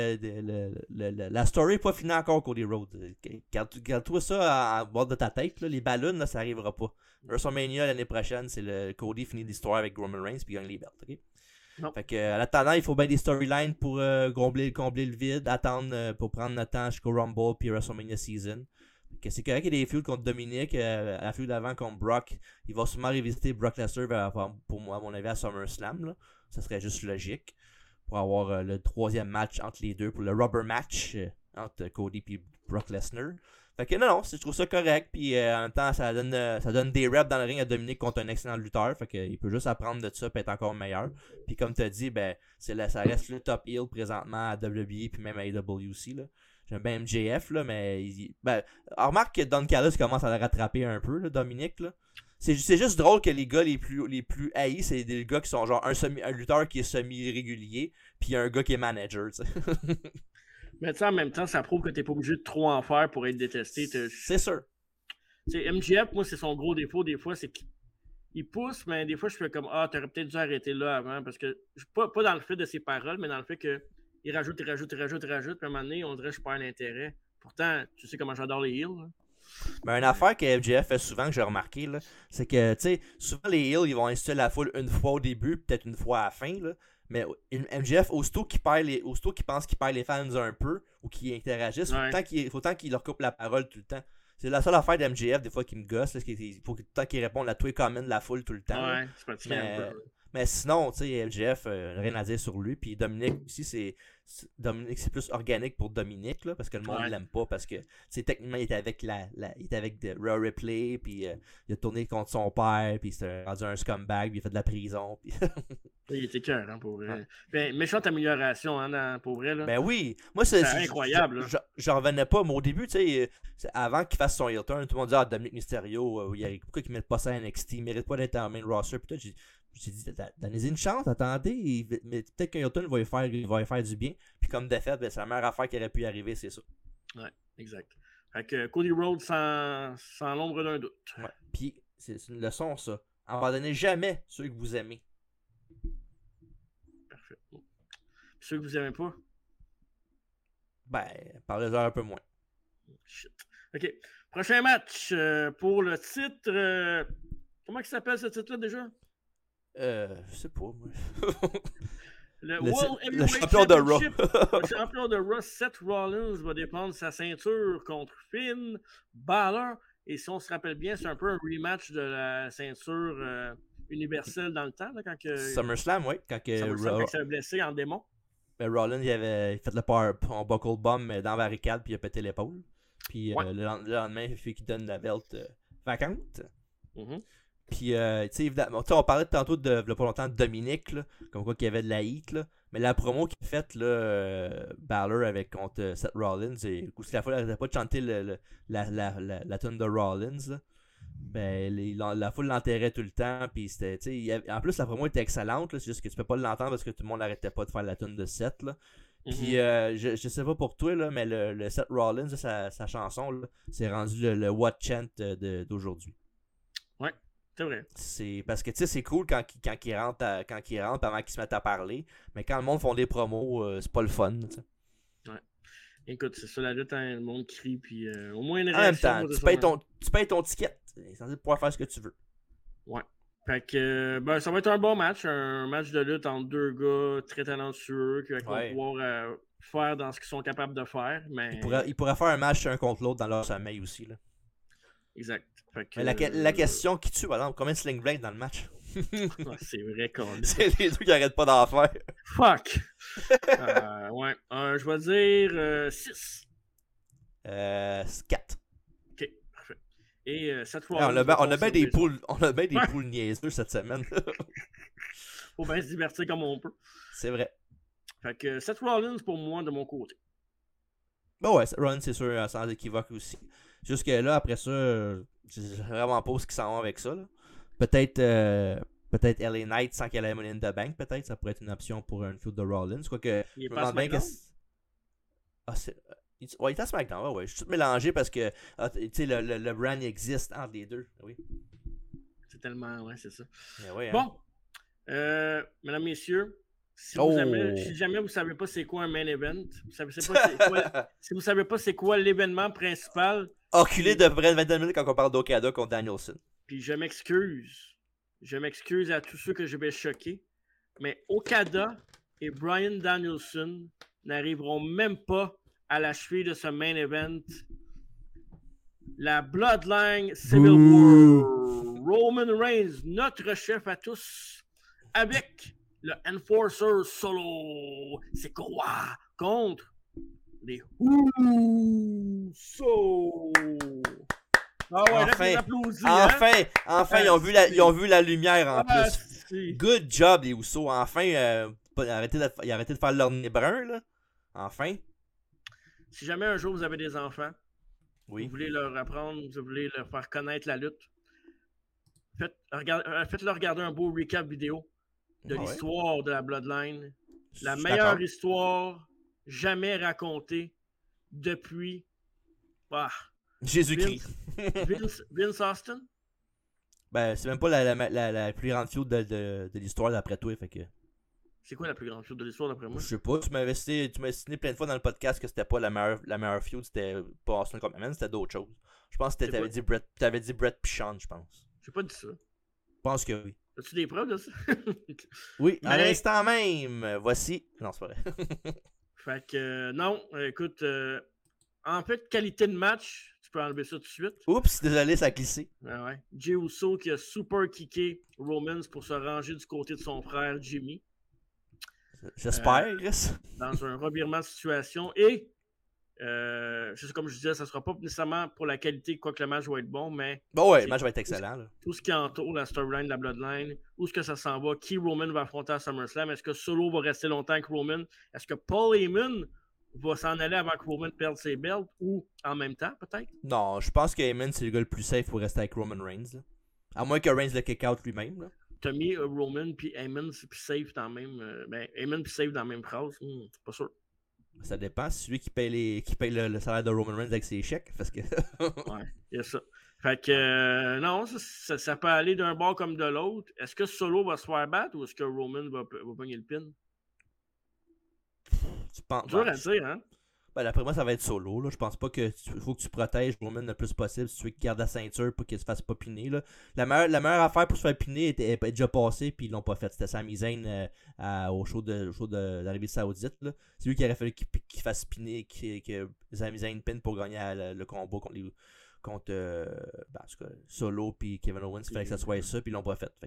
Speaker 3: La story n'est pas finie encore, Cody Rhodes. Garde-toi ça en bord de ta tête. Là, les ballons, là, ça arrivera pas. WrestleMania l'année prochaine, c'est le Cody finit l'histoire avec Roman Reigns puis gagne les belts. Okay?
Speaker 2: Non.
Speaker 3: Fait que, en attendant, il faut bien des storylines pour combler le vide, attendre pour prendre notre temps jusqu'au Rumble puis WrestleMania Season. Que c'est correct qu'il y ait des feuds contre Dominic, à la feud d'avant contre Brock. Il va sûrement revisiter Brock Lesnar pour moi, à mon avis, à SummerSlam. Là. Ça serait juste logique. Pour avoir le troisième match entre les deux, pour le rubber match entre Cody et Brock Lesnar. Fait que non, je trouve ça correct. Puis en même temps, ça donne des reps dans le ring à Dominic contre un excellent lutteur. Fait qu'il peut juste apprendre de ça et être encore meilleur. Puis comme tu as dit, ben, ça reste le top heel présentement à WWE puis même à AEW aussi. Là. J'aime bien MJF, là, mais remarque que Don Callis commence à le rattraper un peu, là, Dominic. Là. C'est juste drôle que les gars les plus haïs, c'est des gars qui sont genre un lutteur qui est semi-régulier, puis un gars qui est manager.
Speaker 2: Mais tu sais, en même temps, ça prouve que t'es pas obligé de trop en faire pour être détesté.
Speaker 3: C'est sûr.
Speaker 2: T'sais, MJF, moi, c'est son gros défaut. Des fois, c'est qu'il pousse, mais des fois, je fais comme t'aurais peut-être dû arrêter là avant. Parce que, pas dans le fait de ses paroles, mais dans le fait que il rajoute. Puis à un moment donné, on dirait que je perds l'intérêt. Pourtant, tu sais comment j'adore les heels. Hein?
Speaker 3: Mais une affaire que MJF fait souvent, que j'ai remarqué, là, c'est que, tu sais, souvent les heels, ils vont insulter la foule une fois au début, peut-être une fois à la fin, là. Mais MJF, aussitôt qu'il pense qu'il perd les fans un peu, ou qu'ils interagissent, faut tant qu'il leur coupe la parole tout le temps. C'est la seule affaire d'MJF, des fois, qui me gosse, là, il faut tout le temps qu'il réponde à tous les comments de la foule tout le temps.
Speaker 2: Ouais, c'est pas un peu.
Speaker 3: Mais sinon, tu sais, MJF, rien à dire sur lui. Puis Dominic aussi, c'est plus organique pour Dominic, là, parce que le monde ne l'aime pas. Parce que, techniquement, il était avec il était avec Rhea Ripley, puis il a tourné contre son père, puis il s'est rendu un scumbag, puis il a fait de la prison. Puis...
Speaker 2: il était cœur, hein, pour vrai. Ouais. Ben, méchante amélioration, hein, pour vrai. Là.
Speaker 3: Ben oui. Moi, c'est
Speaker 2: incroyable.
Speaker 3: J'en revenais pas, mais au début, tu sais, avant qu'il fasse son heel turn, tout le monde dit Dominic Mysterio, pourquoi il ne met pas ça à NXT, il mérite pas d'être en main roster. Puis j'ai dit, donnez-y une chance, attendez, mais peut-être qu'un Hilton va y faire du bien. Puis comme de fait, ben, c'est la meilleure affaire qui aurait pu y arriver, c'est ça.
Speaker 2: Ouais, exact. Fait que Cody Rhodes sans l'ombre d'un doute.
Speaker 3: Ouais. Puis c'est une leçon, ça. Abandonnez jamais ceux que vous aimez.
Speaker 2: Parfait. Ceux que vous aimez pas?
Speaker 3: Ben, parlez-en un peu moins.
Speaker 2: Shit. OK. Prochain match pour le titre. Comment il s'appelle ce titre-là déjà?
Speaker 3: Je sais pas, moi.
Speaker 2: le
Speaker 3: champion de Raw.
Speaker 2: Le champion de Raw, Seth Rollins, va défendre sa ceinture contre Finn Balor. Et si on se rappelle bien, c'est un peu un rematch de la ceinture universelle dans le temps. Là, quand
Speaker 3: SummerSlam, oui. Quand
Speaker 2: il s'est blessé en démon.
Speaker 3: Ben, Rollins, il avait fait le power buckle bomb dans la barricade, puis il a pété l'épaule. Puis le lendemain, il fait qu'il donne la belt vacante.
Speaker 2: Mm-hmm.
Speaker 3: Puis, tu sais, évidemment, on parlait tantôt de pas longtemps de Dominic, là, comme quoi qu'il y avait de la heat, là. Mais la promo qu'il a faite, Balor contre Seth Rollins, et aussi la foule n'arrêtait pas de chanter la tune de Rollins, là. Ben, la foule l'enterrait tout le temps, puis c'était, tu sais, en plus la promo était excellente, là, c'est juste que tu peux pas l'entendre parce que tout le monde n'arrêtait pas de faire la tune de Seth, là. Puis je sais pas pour toi, là, mais le Seth Rollins, sa chanson, là, c'est rendu le What Chant d'aujourd'hui.
Speaker 2: Ouais, c'est vrai.
Speaker 3: C'est parce que tu sais, c'est cool quand il rentre avant qu'ils se mettent à parler, mais quand le monde font des promos, c'est pas le fun. T'sais.
Speaker 2: Ouais. Écoute, c'est ça la lutte, hein, le monde crie, puis au moins une
Speaker 3: En même
Speaker 2: réaction.
Speaker 3: temps, tu payes ton ticket. C'est censé pouvoir faire ce que tu veux.
Speaker 2: Ouais. Fait que ben, ça va être un bon match, un match de lutte entre deux gars très talentueux qui vont pouvoir faire dans ce qu'ils sont capables de faire. Mais...
Speaker 3: Ils pourraient faire un match un contre l'autre dans leur sommeil aussi. Là.
Speaker 2: Exact. Fait que,
Speaker 3: mais la question qui tue, par exemple, combien de Sling Blade dans le match?
Speaker 2: Ouais, c'est vrai qu'on
Speaker 3: c'est les deux qui arrêtent pas d'en faire.
Speaker 2: Fuck! Ouais. Je vais dire 6.
Speaker 3: 4.
Speaker 2: Ok, parfait. Et Seth
Speaker 3: Rollins. On a bien des poules niaiseux cette semaine.
Speaker 2: Faut bien se divertir comme on peut.
Speaker 3: C'est vrai.
Speaker 2: Fait que Seth Rollins pour moi de mon côté.
Speaker 3: Ben ouais, Seth Rollins c'est sûr, sans équivoque aussi. Jusque là, après ça, je sais vraiment pas où ils s'en vont avec ça. Là. Peut-être LA Knight sans qu'elle ait Money in the Bank, peut-être. Ça pourrait être une option pour un feud de Rollins. Quoique,
Speaker 2: il est pas à SmackDown?
Speaker 3: Ouais, il est à SmackDown. Ouais. Je suis tout mélangé parce que tu sais, le brand existe entre les deux. Oui.
Speaker 2: C'est tellement... Ouais, c'est ça.
Speaker 3: Ouais,
Speaker 2: bon. Mesdames, messieurs, si jamais vous savez pas c'est quoi un main event, si vous savez pas c'est quoi l'événement principal...
Speaker 3: Reculé de près de 22 minutes quand on parle d'Okada contre Danielson.
Speaker 2: Puis je m'excuse à tous ceux que je vais choquer, mais Okada et Bryan Danielson n'arriveront même pas à la cheville de ce main event. La Bloodline Civil War. Roman Reigns, notre chef à tous, avec le Enforcer Solo. C'est quoi? Contre les Usos. Ah ouais,
Speaker 3: enfin, ils ont vu la lumière en plus.
Speaker 2: Si.
Speaker 3: Good job les Usos. Enfin, arrêtez de faire leur nez brun là. Enfin.
Speaker 2: Si jamais un jour vous avez des enfants,
Speaker 3: oui.
Speaker 2: Vous voulez leur apprendre, vous voulez leur faire connaître la lutte, faites-leur regarder un beau recap vidéo de l'histoire de la Bloodline. La meilleure histoire jamais racontée depuis
Speaker 3: Jésus-Christ.
Speaker 2: Vince Austin?
Speaker 3: Ben, c'est même pas la plus grande feud de l'histoire d'après toi, fait que...
Speaker 2: C'est quoi la plus grande feud de l'histoire d'après moi?
Speaker 3: Je sais pas, tu m'avais signé plein de fois dans le podcast que c'était pas la meilleure feud, c'était pas Austin contre McMahon, c'était d'autres choses. Je pense que t'avais dit Brett pis Shawn, je pense.
Speaker 2: J'ai pas dit ça.
Speaker 3: Je pense que oui.
Speaker 2: As-tu des preuves de ça?
Speaker 3: Oui, à l'instant même, voici... Non, c'est pas vrai.
Speaker 2: Fait que, non, écoute, en fait, qualité de match, tu peux enlever ça tout de suite.
Speaker 3: Oups, désolé, ça a glissé.
Speaker 2: Ouais. Jey Uso qui a super kické Romans pour se ranger du côté de son frère Jimmy.
Speaker 3: J'espère.
Speaker 2: Dans un revirement de situation. Et, c'est comme je disais, ça ne sera pas nécessairement pour la qualité, quoique le match va être bon, mais...
Speaker 3: Bon ouais, le match va être excellent. Là.
Speaker 2: Tout ce qui entoure la storyline de la Bloodline, où est-ce que ça s'en va, qui Roman va affronter à SummerSlam, est-ce que Solo va rester longtemps avec Roman, est-ce que Paul Heyman va s'en aller avant que Roman perde ses belts, ou en même temps, peut-être?
Speaker 3: Non, je pense que Heyman, c'est le gars le plus safe pour rester avec Roman Reigns. Là. À moins que Reigns le kick-out lui-même. Là.
Speaker 2: T'as mis Roman puis Heyman puis safe dans le même... Heyman puis safe dans la même phrase, c'est pas sûr.
Speaker 3: Ça dépend, c'est celui qui paye le salaire de Roman Reigns avec ses chèques, parce que...
Speaker 2: ouais, il y a ça. Fait que, non, ça peut aller d'un bord comme de l'autre. Est-ce que Solo va se faire battre ou est-ce que Roman va pogner le pin?
Speaker 3: Tu penses...
Speaker 2: Dur à dire, hein?
Speaker 3: Ben, d'après moi, ça va être Solo. Là. Je pense pas que faut que tu protèges Roman le plus possible si tu veux qu'il garde la ceinture pour qu'il se fasse pas piner. Là. La meilleure affaire pour se faire piner était déjà passée, puis ils l'ont pas fait. C'était Sami Zayn au show de l'Arabie Saoudite. Là. C'est lui qui aurait fallu qu'il fasse piner, que Sami Zayn pine pour gagner le combat contre Solo puis Kevin Owens. Il fallait que ça soit ça, puis ils l'ont pas fait.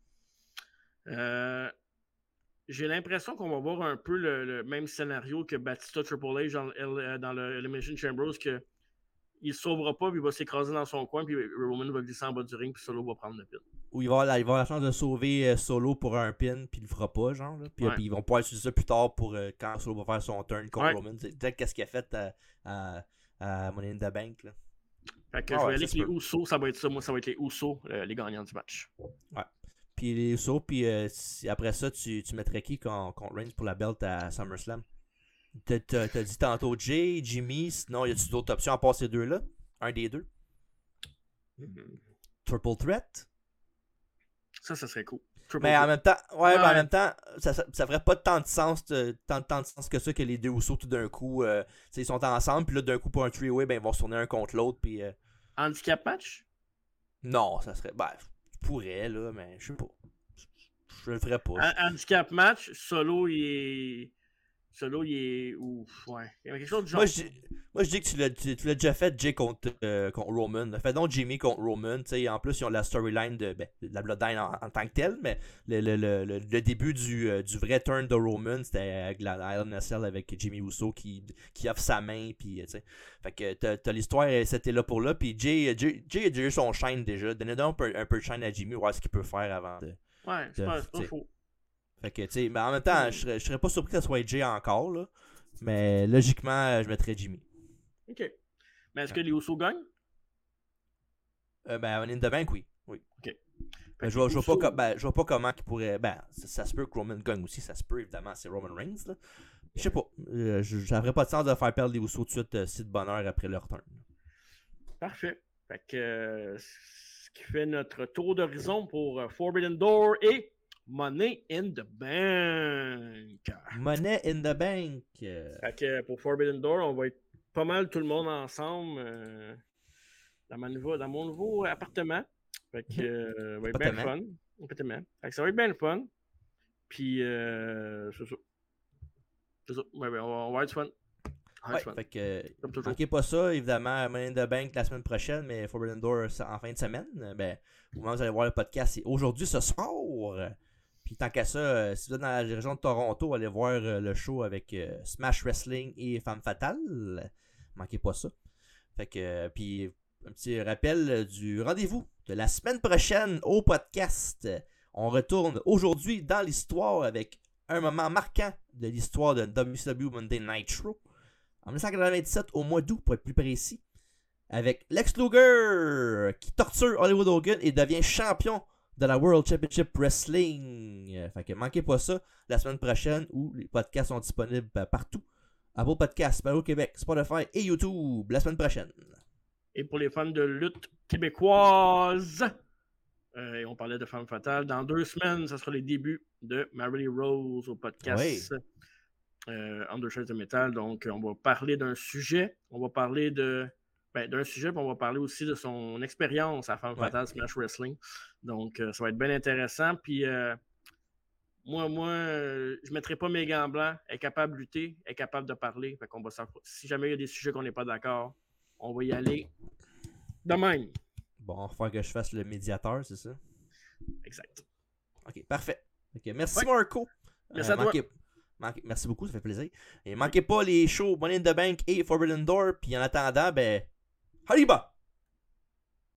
Speaker 2: J'ai l'impression qu'on va voir un peu le même scénario que Batista Triple H dans le Elimination Chambers, qu'il ne sauvera pas, puis il va s'écraser dans son coin, puis Roman va glisser en bas du ring, puis Solo va prendre le pin.
Speaker 3: Ou il va avoir la chance de sauver Solo pour un pin, puis il le fera pas, genre. Là. Puis ils vont pouvoir utiliser ça plus tard pour quand Solo va faire son turn contre Roman. C'est peut-être qu'est-ce qu'il a fait à Money in the Bank. Là.
Speaker 2: Fait que je vais aller avec les Usos, ça va être ça. Moi, ça va être les Usos, les gagnants du match.
Speaker 3: Ouais. Puis les Usos, puis après ça, tu mettrais qui contre Reigns pour la belt à SummerSlam? T'as dit tantôt Jay, Jimmy, sinon y a-tu d'autres options à part ces deux-là? Un des deux? Triple Threat?
Speaker 2: Ça serait cool.
Speaker 3: Mais en même temps,
Speaker 2: Ouais.
Speaker 3: mais en même temps, ça ferait pas tant de sens que ça que les deux Usos tout d'un coup, ils sont ensemble, puis là d'un coup pour un three-way, ben ils vont se tourner un contre l'autre, puis
Speaker 2: Handicap match?
Speaker 3: non, ça serait, je pourrais là, mais je sais pas, je le ferais pas.
Speaker 2: Handicap match, Solo il est ouf, ouais. Il y a quelque chose de genre.
Speaker 3: Moi je dis que tu l'as déjà fait, Jay contre Roman. Fais donc Jimmy contre Roman. En plus, ils ont la storyline de la Bloodline en tant que telle, mais le début du vrai turn de Roman, c'était avec la Hell in a Cell avec Jimmy Uso qui offre sa main. Puis, fait que t'as l'histoire, c'était là pour là. Puis Jay a déjà eu son shine déjà. Donnez donc un peu de shine à Jimmy, voir ce qu'il peut faire avant de.
Speaker 2: Ouais, c'est pas faux.
Speaker 3: Fait que, mais en même temps, je serais pas surpris que ce soit Jay encore, là. Mais logiquement, je mettrais Jimmy.
Speaker 2: Ok. Mais est-ce que les Usos gagnent?
Speaker 3: In the Bank, oui.
Speaker 2: Ok.
Speaker 3: Je vois pas comment il pourrait. Ça se peut que Roman gagne aussi, ça se peut, évidemment, c'est Roman Reigns, là. Je sais pas. Ça ferait pas de sens de faire perdre les Usos tout de suite, si de bonheur après leur turn.
Speaker 2: Parfait. Fait que ce qui fait notre tour d'horizon pour Forbidden Door et Money in the Bank.
Speaker 3: Money in the Bank.
Speaker 2: Fait que pour Forbidden Door, on va être pas mal tout le monde ensemble dans mon nouveau appartement. Fait que ça va être bien le fun. Appartement. Fait que ça va être bien le fun. Puis c'est ça. C'est ça. Ouais, on va être fun.
Speaker 3: Fait que manquez pas ça, évidemment, Money in the Bank la semaine prochaine, mais Forbidden Door en fin de semaine. Au moment où vous allez voir le podcast, c'est aujourd'hui, ce soir. Puis tant qu'à ça, si vous êtes dans la région de Toronto, allez voir le show avec Smash Wrestling et Femme Fatale. Manquez pas ça. Fait que, puis un petit rappel du rendez-vous de la semaine prochaine au podcast. On retourne aujourd'hui dans l'histoire avec un moment marquant de l'histoire de WCW Monday Nitro. En 1997, au mois d'août, pour être plus précis, avec Lex Luger qui torture Hollywood Hogan et devient champion de la World Championship Wrestling. Fait que manquez pas ça la semaine prochaine où les podcasts sont disponibles partout. Apple Podcasts, Balado Québec, Spotify et YouTube la semaine prochaine.
Speaker 2: Et pour les fans de lutte québécoise, et on parlait de Femme Fatale, dans 2 semaines, ce sera les débuts de Marilyn Rose au podcast Undershirt de Metal. Donc, on va parler d'un sujet. On va parler d'un sujet, puis on va parler aussi de son expérience à Femme Fatale Smash Wrestling. Donc, ça va être bien intéressant. Puis, moi, je ne mettrai pas mes gants blancs. Elle est capable de lutter, elle est capable de parler. Fait qu'on va si jamais il y a des sujets qu'on n'est pas d'accord, on va y aller de même.
Speaker 3: Bon, il va falloir que je fasse le médiateur, c'est ça?
Speaker 2: Exact.
Speaker 3: Ok, parfait. Okay, merci Marco.
Speaker 2: Merci à toi.
Speaker 3: Merci beaucoup, ça fait plaisir. Et manquez pas les shows Money in the Bank et Forbidden Door. Puis en attendant, Hariba!